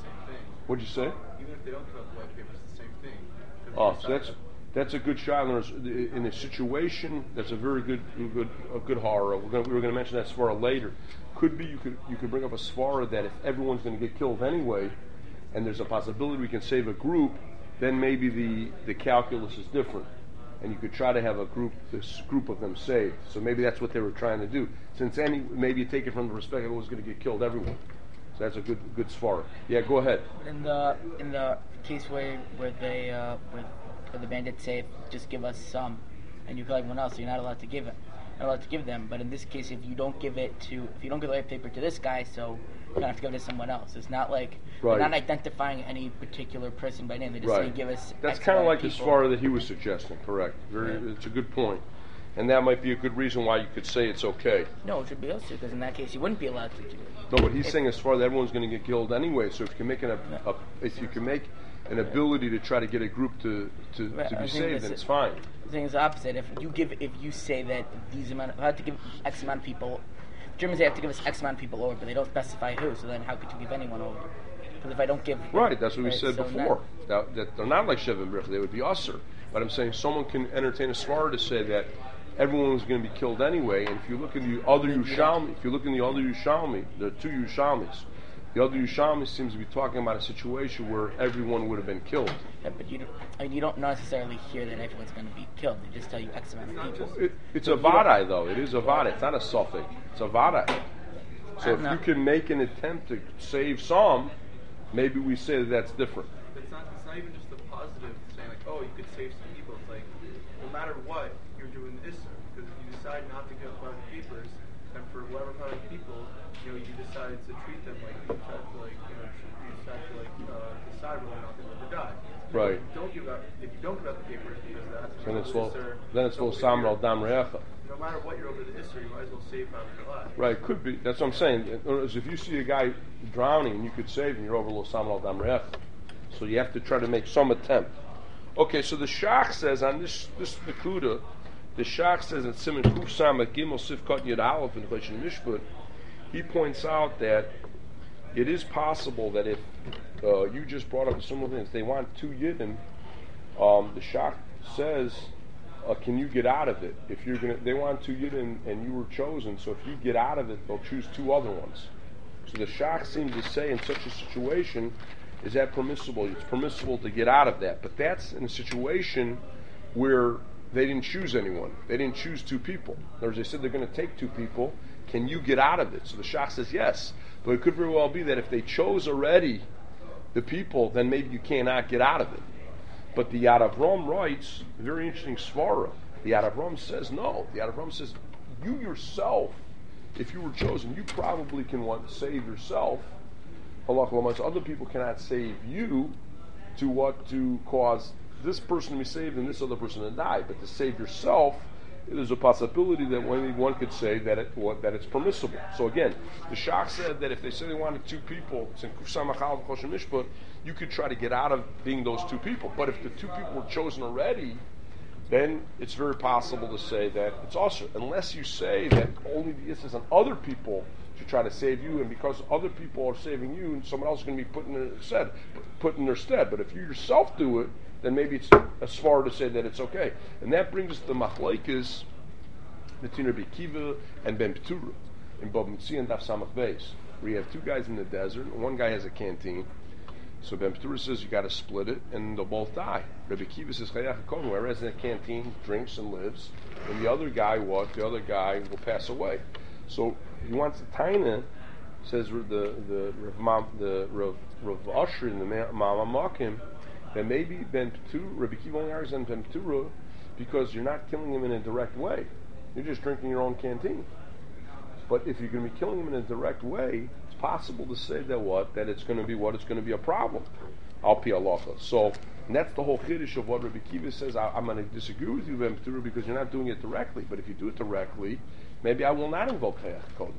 What'd you say? Even if they don't give out the white paper, it's the same thing. Oh, so that's that's a good shot. In a situation, that's a very good good a good horror. We're going we were going to mention that svara later. Could be you could you could bring up a svara that if everyone's going to get killed anyway, and there's a possibility we can save a group, then maybe the, the calculus is different, and you could try to have a group this group of them saved. So maybe that's what they were trying to do. Since any maybe you take it from the perspective of who's going to get killed, everyone. So that's a good good svara. Yeah, go ahead. In the in the case where where they uh, where, where the bandits say just give us some, and you kill everyone else, so you're not allowed to give it. Not allowed to give them, but in this case, if you don't give it to, if you don't give the white paper to this guy, so you're gonna have to give it to someone else. It's not like right. They're not identifying any particular person by name. They just right. say give us. That's kind of like people. the svara that he was suggesting. Correct. Very. Yeah. It's a good point, and that might be a good reason why you could say it's okay. No, it should be else to, because in that case, you wouldn't be allowed to do it. No, but he's if, saying as far that everyone's going to get killed anyway. So if you can make an, a, a if you can make an ability to try to get a group to to, right. to be saved, then it. it's fine. The thing is the opposite. If you give, if you say that these amount, I have to give X amount of people. Germans, they have to give us X amount of people over, but they don't specify who. So then, how could you give anyone over? Because if I don't give, right, that's what right, we said so before. That, that they're not like Sheva ben Bichri; they would be usher. But I'm saying someone can entertain a svara to say that everyone was going to be killed anyway. And if you look in the other Yerushalmi, if you look in the other Yerushalmi, there are two Yerushalmis. The other Yerushalmi seems to be talking about a situation where everyone would have been killed. Yeah, but you don't, I mean, you don't necessarily hear that everyone's going to be killed. They just tell you X amount of people. It, it's so a vadai, though. It is a vadai. It's not a suffix. It's a vadai. So if know. you can make an attempt to save some, maybe we say that that's different. It's not, it's not even just the positive saying, like, oh, you could save some people. It's like, no matter what, you're doing this. Because if you decide not to give out the papers, and for whatever kind of people, you know, you decided to treat them like you tried to like, you know, you decided to like uh, decide whether or not they live or die. Right. If you don't give out, if you don't give out the papers because that's Then it's lo, lo, then it's lo samar al dam re'echa. No matter what you're over the history, you might as well save out of your life. Right, could be. That's what I'm saying. In other words, if you see a guy drowning and you could save him, you're over lo samar al dam re'echa. So you have to try to make some attempt. Okay, so the Shach says on this this Nakuda, the Shach says in Siman Kuf Samach Gimel Sifkat Yud Aleph in Choshen Mishpat, he points out that it is possible that if uh, you just brought up a similar thing, if they want two Yidden, um, the Shach says, uh, can you get out of it? If you're gonna, they want two Yidden and you were chosen, so if you get out of it, they'll choose two other ones. So the Shach seems to say in such a situation, is that permissible? It's permissible to get out of that, but that's in a situation where they didn't choose anyone. They didn't choose two people. In other words, they said they're going to take two people. Can you get out of it? So the Shach says yes, but it could very well be that if they chose already the people, then maybe you cannot get out of it. But the Yad Avram writes, a very interesting svara. The Yad Avram says no. The Yad Avram says you yourself, if you were chosen, you probably can want to save yourself. Other people cannot save you to what to cause this person to be saved and this other person to die. But to save yourself, there's a possibility that one, one could say that it what, that it's permissible. So again, the Shach said that if they say they wanted two people, it's in Kuf Samach Aleph Choshen Mishpat, you could try to get out of being those two people. But if the two people were chosen already, then it's very possible to say that it's also, unless you say that only the instance on other people to try to save you, and because other people are saving you, and someone else is going to be put in their stead, put in their stead. But if you yourself do it, then maybe it's as far to say that it's okay. And that brings us to the machlekes between Rabbi Kiva and Ben Petura in Bava Metzia and Daf Samach Beis, where you have two guys in the desert, and one guy has a canteen. So Ben Petura says you got to split it, and they'll both die. Rabbi Kiva says Chayach HaKohen, whoever has in the canteen drinks and lives, and the other guy what? The other guy will pass away. So he wants the taina, says the the Rav the Rav Rav Asher in the Ma'amah Makim, that maybe Ben Petura, Rabbi Kiva only argues on Ben Petura because you're not killing him in a direct way. You're just drinking your own canteen. But if you're going to be killing him in a direct way, it's possible to say that what? That it's going to be what? It's going to be a problem. Al pi halacha. So, and that's the whole chiddush of what Rabbi Kiva says. I, I'm going to disagree with you, Ben Petura, because you're not doing it directly. But if you do it directly, maybe I will not invoke Chayach HaKohen.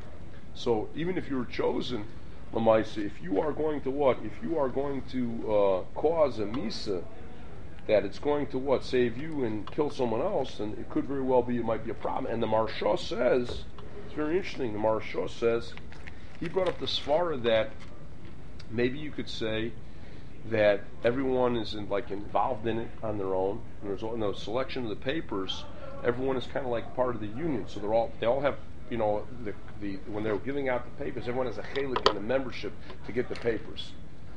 So, even if you were chosen, Lamaisa, if you are going to what? If you are going to uh, cause a misa that it's going to what? Save you and kill someone else, then it could very well be, it might be a problem. And the Maharsha says, it's very interesting, the Maharsha says, he brought up the svara that maybe you could say that everyone is in, like involved in it on their own, and there's in the selection of the papers, everyone is kind of like part of the union, so they're all, they all have, you know, the, the when they're giving out the papers, everyone has a chelik in the membership to get the papers.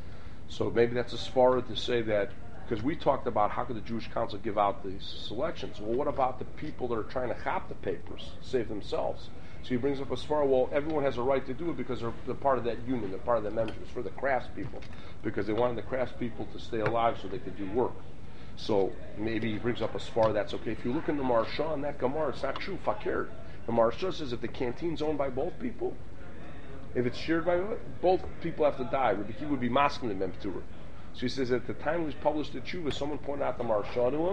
So maybe that's a svara to say that, because we talked about how could the Jewish Council give out these selections. Well, what about the people that are trying to chop the papers, save themselves? So he brings up a svara, well, everyone has a right to do it because they're, they're part of that union, they're part of that membership. It's for the craftspeople, because they wanted the craftspeople to stay alive so they could do work. So maybe he brings up a svara, that's okay. If you look in the Maharsha and that Gemara, it's not true, fakir. The Maharsha says if the canteen's owned by both people, if it's shared by both people have to die. He would be masking the Ben Petura. So he says at the time he was published the tshuva, someone pointed out the Maharsha to him,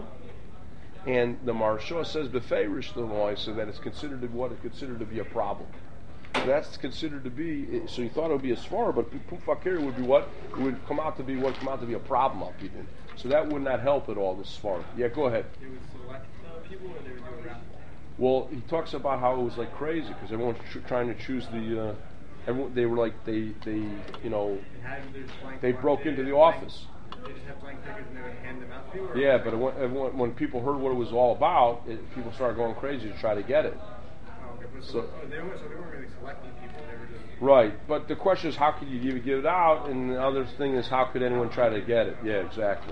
and the Maharsha says befeirish the law, so that it's considered to be what is considered to be a problem. So that's considered to be. So he thought it would be a svara, but pufakir would be what? It would come out to be what come out to be a problem up even. So that would not help at all. This svara. Yeah, go ahead. They would select people, or they would do a raffle. Well, he talks about how it was like crazy because everyone's tr- trying to choose the. Uh, everyone, they were like they they you know they broke into the office. They just have blank tickets and they would hand them out to you? Or Yeah, but it, when, when people heard what it was all about, it, people started going crazy to try to get it. Oh, okay. But so, So- so, they weren't, so they weren't really selecting people. They were just. Right, but the question is how could you give, give it out, and the other thing is how could anyone try to get it? Yeah, exactly.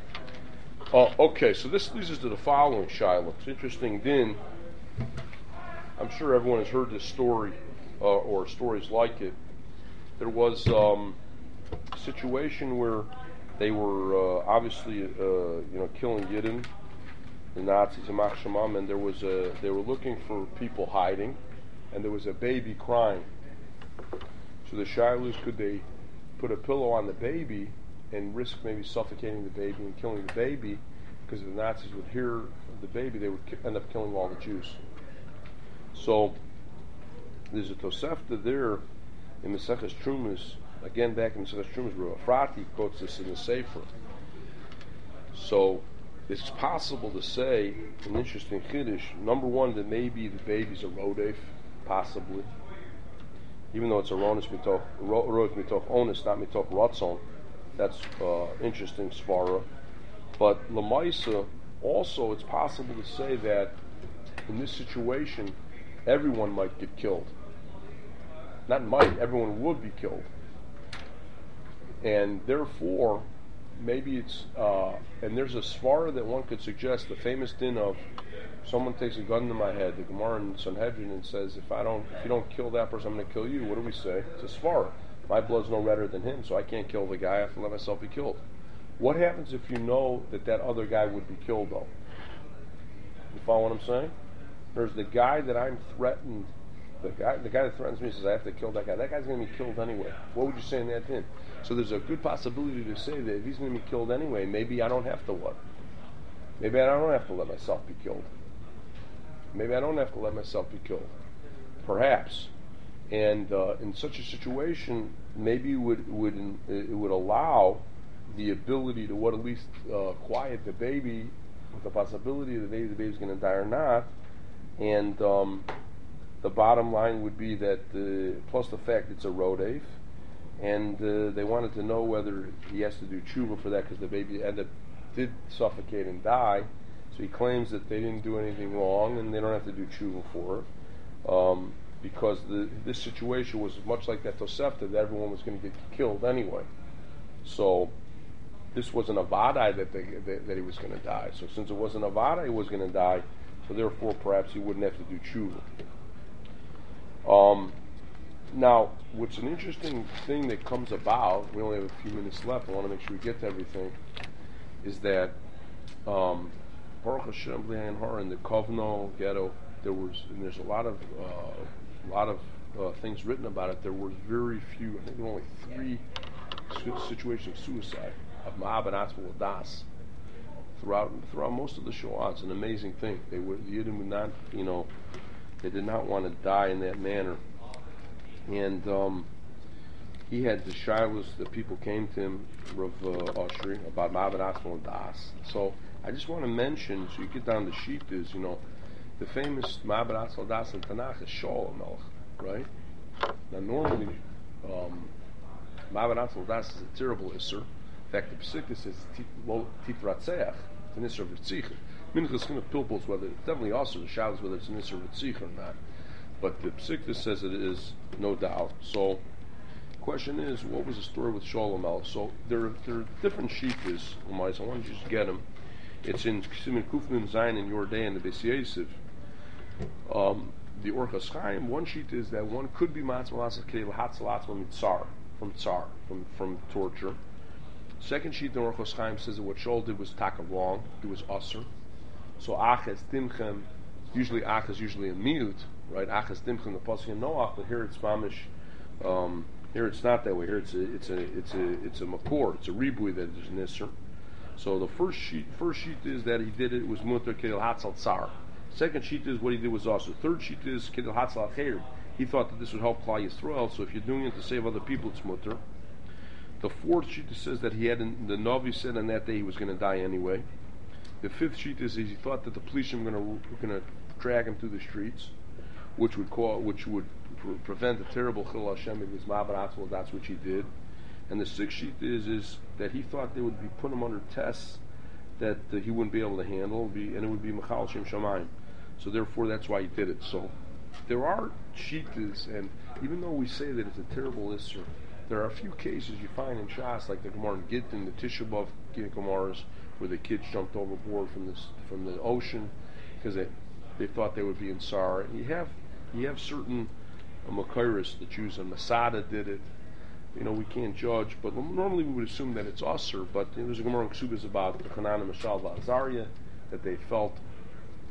Oh, okay, so this leads us to the following, Shiloh. It's interesting, Din. I'm sure everyone has heard this story, uh, or stories like it. There was um, a situation where they were uh, obviously, uh, you know, killing Yidden, the Nazis, and Mach Shemam, and there was a, they were looking for people hiding, and there was a baby crying. So the shilas, could they put a pillow on the baby and risk maybe suffocating the baby and killing the baby? Because if the Nazis would hear the baby, they would ki- end up killing all the Jews. So there's a Tosefta there in Maseches Trumas. Again, back in Maseches Trumas, Rav Efrati quotes this in the Sefer. So it's possible to say, an interesting chiddush, number one, that maybe the baby's a rodef, possibly. Even though it's a ronis mitoch, rodef mitoch onus, not mitoch ratzon. That's uh, interesting svara. But Lamaisa, also, it's possible to say that in this situation, everyone might get killed. Not might, everyone would be killed. And therefore, maybe it's, uh, and there's a svara that one could suggest, the famous din of someone takes a gun to my head, the Gemara in Sanhedrin, and says, if I don't, if you don't kill that person, I'm going to kill you. What do we say? It's a svara. My blood's no redder than him, so I can't kill the guy. I have to let myself be killed. What happens if you know that that other guy would be killed, though? You follow what I'm saying? There's the guy that I'm threatened, the guy the guy that threatens me says, I have to kill that guy. That guy's going to be killed anyway. What would you say in that din? So there's a good possibility to say that if he's going to be killed anyway, maybe I don't have to what? Maybe I don't have to let myself be killed. Maybe I don't have to let myself be killed. Perhaps. And uh, in such a situation, maybe it would, would, it would allow the ability to what at least uh, quiet the baby with the possibility of the baby, the baby's going to die or not. And um, the bottom line would be that, uh, plus the fact it's a rodef, and uh, they wanted to know whether he has to do tshuva for that because the baby ended up, did suffocate and die. So he claims that they didn't do anything wrong and they don't have to do tshuva for it. Um, because the, this situation was much like that Tosefta, that everyone was going to get killed anyway. So this wasn't a vadai that, they, that, that he was going to die. So since it wasn't a vadai he was going to die, so therefore perhaps he wouldn't have to do tshuva. Um, now, what's an interesting thing that comes about, we only have a few minutes left, I want to make sure we get to everything, is that um, Baruch Hashem, B'nai Har, in the Kovno ghetto, there was, and there's a lot of uh, a lot of uh, things written about it. There were very few, I think there were only three su- situations of suicide of Ma'ab and Atzmul Das throughout throughout most of the Shoah. It's an amazing thing. They would the Yidden would not, you know, they did not want to die in that manner. And um, he had the shilas that people came to him, Rav uh, Oshri, about Ma'ab and Atzmul Das. So I just want to mention, so you get down to sheet is, you know, the famous Ma'ab and Atzmul Das in Tanakh is Shaul HaMelech, right? Now normally, um, Ma'ab and Atzmul Das is a terrible isser. In fact, the Pesukah says Titratzeach, it's an isser of Ritzicha. Minchas kind of pilpul's whether it's definitely also the shadows whether it's an isser of Ritzicha or not. But the Pesukah says it is, no doubt. So, the question is, what was the story with Shaul HaMelech? So there are, there are different sheetas. I want you to just get them. It's in Siman Kufnun Zayin in your day in the Beis Yosef. Um, the Orchos Chaim, one sheet is that one could be matzmalas kedei lahatzal atzma mitzar, from tsar, from from torture. Second sheet in Orchos Chaim says that what Shaul did was taka wrong, it was usser. So aches dimchem, usually ach is usually a miut, right? Aches dimchem the pasuk in Noach, but here it's mamish. Um, here it's not that way. Here it's a it's a it's a it's a makor, it's a ribui that is nisser. So the first sheet first sheet is that he did it was mutar kedei lahatzal tsar. Second sheet is what he did was also. Third sheet is kedei lahatzal acher. He thought that this would help Klal Yisrael. So if you're doing it to save other people, it's mutar. The fourth sheet says that he had in, the Navi said on that day he was going to die anyway. The fifth sheet is, is he thought that the police were going to going to drag him through the streets, which would call, which would pre- prevent a terrible Chil Hashem in his Ma'aber Atzmul. That's what he did. And the sixth sheet is is that he thought they would be put him under tests that uh, he wouldn't be able to handle, be, and it would be Machal Shem Shamayim. So therefore, that's why he did it. So there are sheetas, and even though we say that it's a terrible issur, there are a few cases you find in Shas, like the Gemara in Gittin, the Tisha B'Av Gemaras, where the kids jumped overboard from this from the ocean because they they thought they would be in Sar. And you have you have certain uh, Makairis, the Jews and Masada did it. You know, we can't judge, but normally we would assume that it's Asr. But you know, there's a Gemara in Ksubas about the Hanan and Mashal Azariah that they felt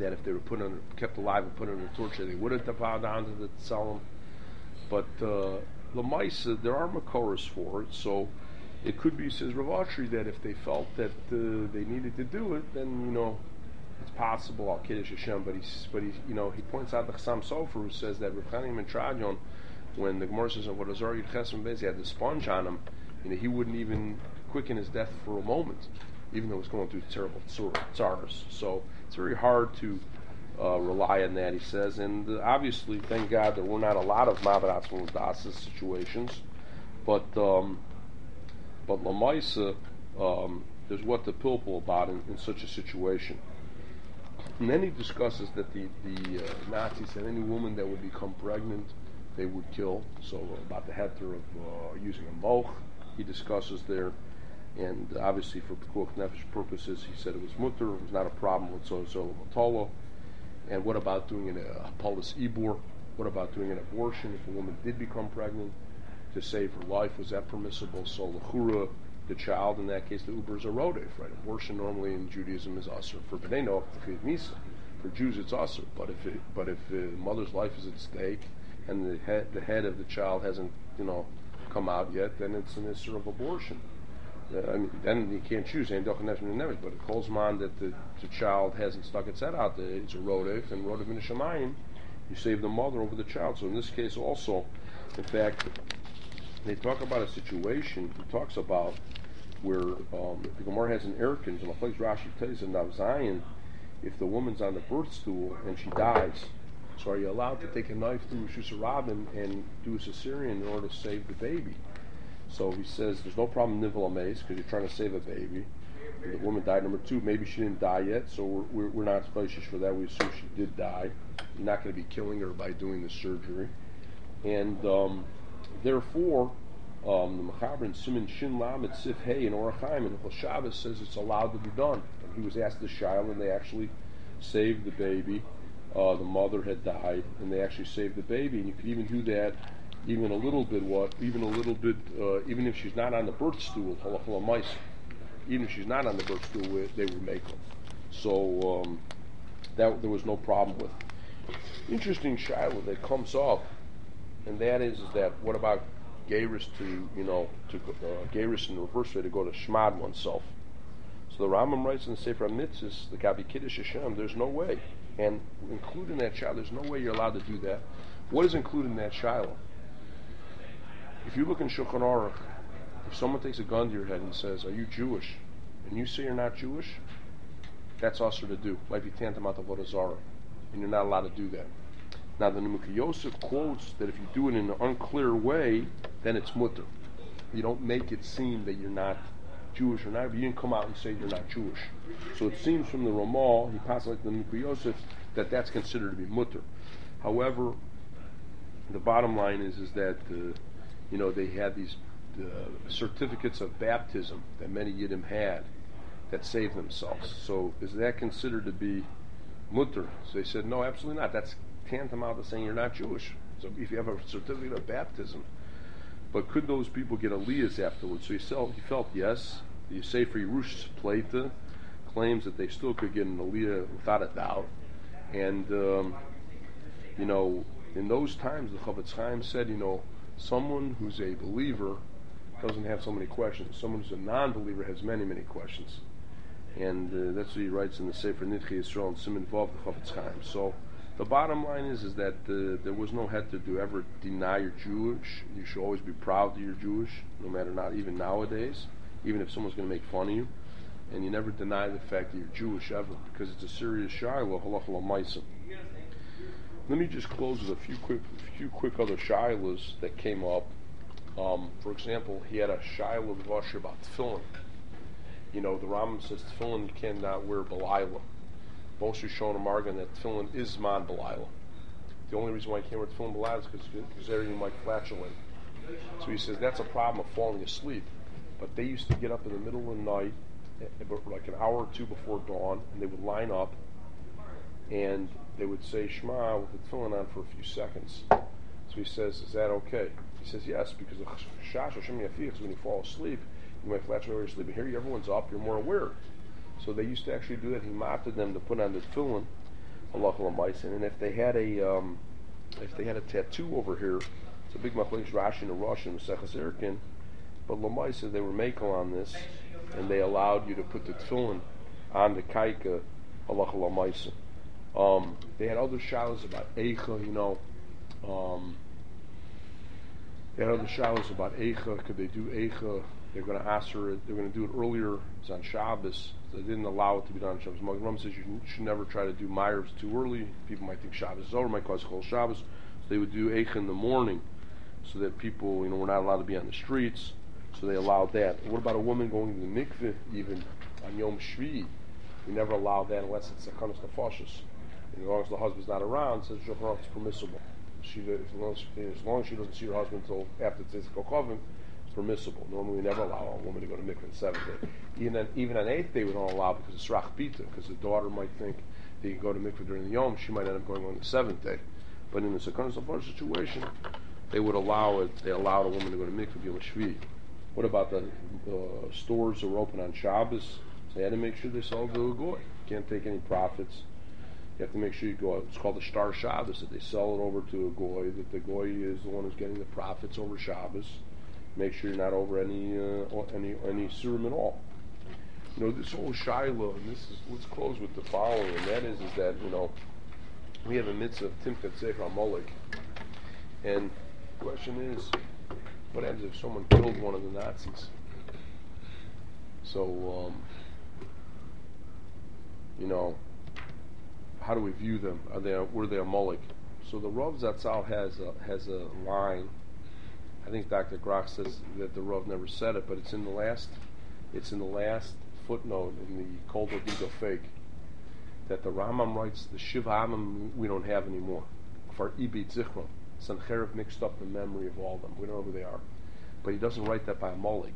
that if they were put under, kept alive and put under torture, they wouldn't have bowed down to the Tzelem. But uh, Lamaisa, there are Makoros for it, so it could be, says Rav Ashri, that if they felt that uh, they needed to do it, then, you know, it's possible, Al Kiddush Hashem, but he's, but he's, you know, he points out the Chassam Sofer, who says that Rav Chaim and Tradion, when the Gemara says, what Azar Yud Chesem Bez, he had the sponge on him, you know, he wouldn't even quicken his death for a moment, even though he was going through terrible tsars. So it's very hard to uh, rely on that, he says, and uh, obviously, thank God, there were not a lot of Mavaratz Mudasis situations, but um, but Lamaisa, um, there's what to pilpul about in, in such a situation. And then he discusses that the, the uh, Nazis said any woman that would become pregnant, they would kill. So uh, about the heter of uh, using a moch, he discusses there. And obviously for Pekuach Nefesh purposes, he said it was mutter, it was not a problem with Zozo Matolo. And what about doing an uh, Polis Ibor? What about doing an abortion if a woman did become pregnant to save her life? Was that permissible? So L'chura, the child, in that case, the Uber is a rodef, right? Abortion normally in Judaism is asur. For Bnei Noach, Misa. For Jews, it's asur. But if it, but if the mother's life is at stake and the head the head of the child hasn't, you know, come out yet, then it's an issur of abortion. Uh, I mean, then you can't choose. But it calls man that the, the child hasn't stuck its head out. It's a rodef, and rodef in the shemayim, you save the mother over the child. So in this case, also, in fact, they talk about a situation. He talks about where um, the Gemara has an erkin, and the place Rashi tells in Nav Zayin, if the woman's on the birth stool and she dies, so are you allowed to take a knife through Shusha Rabin and do a cesarean in order to save the baby? So he says there's no problem in Nivel Amaze because you're trying to save a baby. And the woman died. Number two, maybe she didn't die yet, so we're, we're, we're not spacious for that. We assume she did die. You're not going to be killing her by doing the surgery. And um, therefore, um, the Mechaber in Siman Shin Lamed Sif Hey in Orach Chaim and Shabbos says it's allowed to be done. And he was asked the Shiloh, and they actually saved the baby. Uh, the mother had died, and they actually saved the baby. And you could even do that, even a little bit. What? Even a little bit. Uh, even if she's not on the birth stool, halachah l'maisa. Even if she's not on the birth stool, they would make her. So um, that there was no problem with. Interesting Shiloh that comes up, and that is, is that what about Geiris to, you know, to uh, Geiris in the reverse way, to go to Shmad oneself. So the Rambam writes in the Sefer Mitzvahs, the Gabi Kiddush Hashem, there's no way. And including that child, there's no way you're allowed to do that. What is included in that Shiloh? If you look in Shulchan Aruch, if someone takes a gun to your head and says, are you Jewish? And you say you're not Jewish, that's usher to do. Might be tantamount to Avodah Zarah. And you're not allowed to do that. Now the Nemuka Yosef quotes that if you do it in an unclear way, then it's mutter. You don't make it seem that you're not Jewish or not, but you didn't come out and say you're not Jewish. So it seems from the Ramal, he passes like the Nemuka Yosef, that that's considered to be mutter. However, the bottom line is is that uh, you know, they had these uh, certificates of baptism that many Yiddim had that saved themselves. So is that considered to be mutter? So they said, no, absolutely not. That's tantamount to saying you're not Jewish. So if you have a certificate of baptism, but could those people get aliyahs afterwards? So he felt, he felt yes. The Sefer Yerush Pleita claims that they still could get an aliyah without a doubt. And um, you know, in those times, the Chavetz Chaim said, you know, someone who's a believer doesn't have so many questions. Someone who's a non-believer has many, many questions. And uh, that's what he writes in the Sefer Nidchei Yisrael and Siman Vav the Chavetz Chaim. So the bottom line is is that uh, there was no head to ever deny you're Jewish. You should always be proud that you're Jewish, no matter not even nowadays, even if someone's going to make fun of you. And you never deny the fact that you're Jewish ever, because it's a serious shiloh, halacha l'maisa. Let me just close with a few quick, few quick other shilohs that came up. Um, for example, he had a shiloh of Vasher about tefillin. You know, the Rambam says tefillin you cannot wear b'layla. Most Rishonim argue that tefillin is man b'layla. The only reason why you can't wear tefillin b'layla is because everything might flatulate. So he says that's a problem of falling asleep. But they used to get up in the middle of the night, like an hour or two before dawn, and they would line up, and they would say Shema with the tefillin on for a few seconds. So he says, is that okay? He says, yes, because the Shash Hashem Yafiach is when you fall asleep, you might flatulate while you're sleeping. Here everyone's up, you're more aware. So they used to actually do that. He mocked them to put on the tefillin halacha l'maisa. And if they had a um, if they had a tattoo over here, it's a big machlokes Rashi and Rosh and Maseches Erkin. But l'maisa they were makel on this, and they allowed you to put the tefillin on the kaika halacha l'maisa. Um, they had other shalos about eicha, you know. Um, they had other shalos about eicha. Could they do eicha? They're going to answer it. They're going to do it earlier. It's on Shabbos. So they didn't allow it to be done on Shabbos. Magen Ram says you should never try to do Meyers too early. People might think Shabbos is over. Might cause Chol Shabbos. So they would do eicha in the morning, so that people, you know, were not allowed to be on the streets. So they allowed that. What about a woman going to the mikveh even on Yom Shvi? We never allow that unless it's a kanas nefashos. As long as the husband's not around, says Shulchan it's permissible. She, as, long as, as long as she doesn't see her husband until after Tzitzit Kovim, it's permissible. Normally, we never allow a woman to go to mikveh on the seventh day. Even on, even on eighth day, we don't allow because it's rach bita, because the daughter might think they can go to mikveh during the yom. She might end up going on the seventh day. But in the sekanas nefashos situation, they would allow it. They allowed a woman to go to mikveh Yom Shvi. What about the uh, stores that were open on Shabbos? So they had to make sure they sold to a goy. Can't take any profits. You have to make sure you go. It's called the Star Shabbos. That they sell it over to a goy. That the goy is the one who's getting the profits over Shabbos. Make sure you're not over any uh, any any surim at all. You know, this whole Shiloh, and this is, let's close with the following, and that is is that, you know, we have a mitzvah of Timkat Sefer Amalek, and the question is, what happens if someone killed one of the Nazis? So, um, you know, how do we view them? Are they were they a Molek? So the Rav Zatzal has a, has a line. I think Doctor Grach says that the Rav never said it, but it's in the last it's in the last footnote in the Kol Dodigo Fake that the Rambam writes the Shiva Amim we don't have anymore for Ibit Zichron. Sancherev mixed up the memory of all of them. We don't know who they are, but he doesn't write that by a Molek.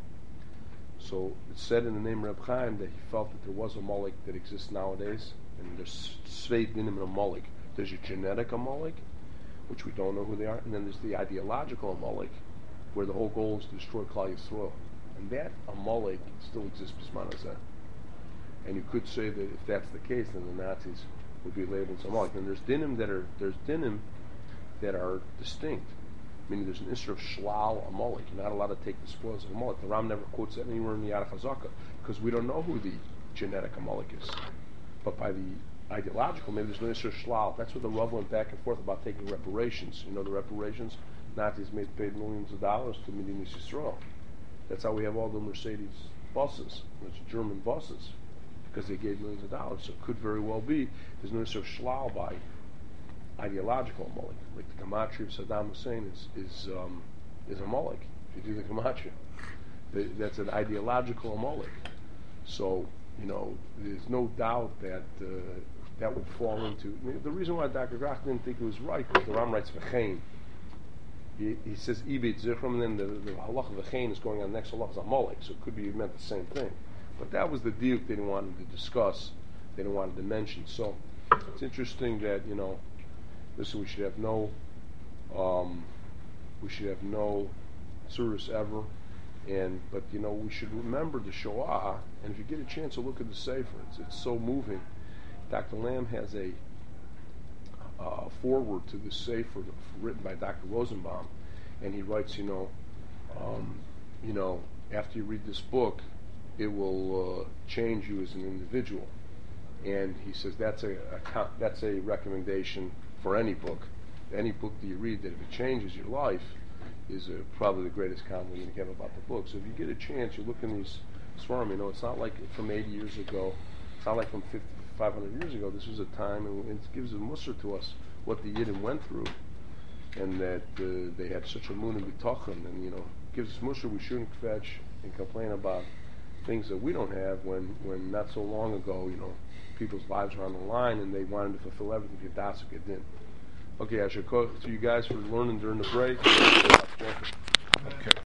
So it's said in the name of Reb Chaim that he felt that there was a Molek that exists nowadays. And there's Sveit Dinim and a Molek. There's a genetic Amalek, which we don't know who they are, and then there's the ideological Amalek, where the whole goal is to destroy Klal Yisrael. And that Amalek still exists Bisman Hazeh. And you could say that if that's the case, then the Nazis would be labeled as Amalek. And there's dinim that are there's dinim that are distinct. Meaning there's an issue of Shlal Amalek. You're not allowed to take the spoils of Amalek. The Ram never quotes that anywhere in the Yad HaChazaka, because we don't know who the genetic Amalek is. But by the ideological, maybe there's no issue of Shlal. That's what the Rav went back and forth about taking reparations. You know, the reparations, Nazis made paid millions of dollars to Medinas Yisrael. That's how we have all the Mercedes buses, those German buses, because they gave millions of dollars. So it could very well be there's no issue of Shlal by ideological Amalek. Like the Gematria of Saddam Hussein is is um, is Amalek. If you do the Gematria, that's an ideological Amalek. So, you know, there's no doubt that uh, that would fall into... I mean, the reason why Doctor Grach didn't think it was right is the Ram writes V'chein. He, he says Ibit Zichram, and then the, the halach of V'chein is going on next halach is Amalek, so it could be meant the same thing. But that was the deal they didn't want to discuss, they didn't want to mention. So it's interesting that, you know, listen, we should have no, um, we should have no tzuras ever. And but you know, we should remember the Shoah, and if you get a chance to look at the Sefer, it's, it's so moving. Doctor Lamb has a uh, foreword to the Sefer written by Doctor Rosenbaum, and he writes, you know, um, you know, after you read this book, it will uh, change you as an individual. And he says that's a, a that's a recommendation for any book, any book that you read, that if it changes your life, is uh, probably the greatest compliment you can have about the book. So if you get a chance, you look in these Svarim, you know, it's not like from eighty years ago, it's not like from fifty, five hundred years ago. This was a time, and it gives a musar to us what the Yidden went through, and that uh, they had such a moon and bitachon, and, you know, gives us musar. We shouldn't kvetch and complain about things that we don't have when, when not so long ago, you know, people's lives were on the line, and they wanted to fulfill everything for Das or Gedin. Okay, I should call to you guys for learning during the break. Okay.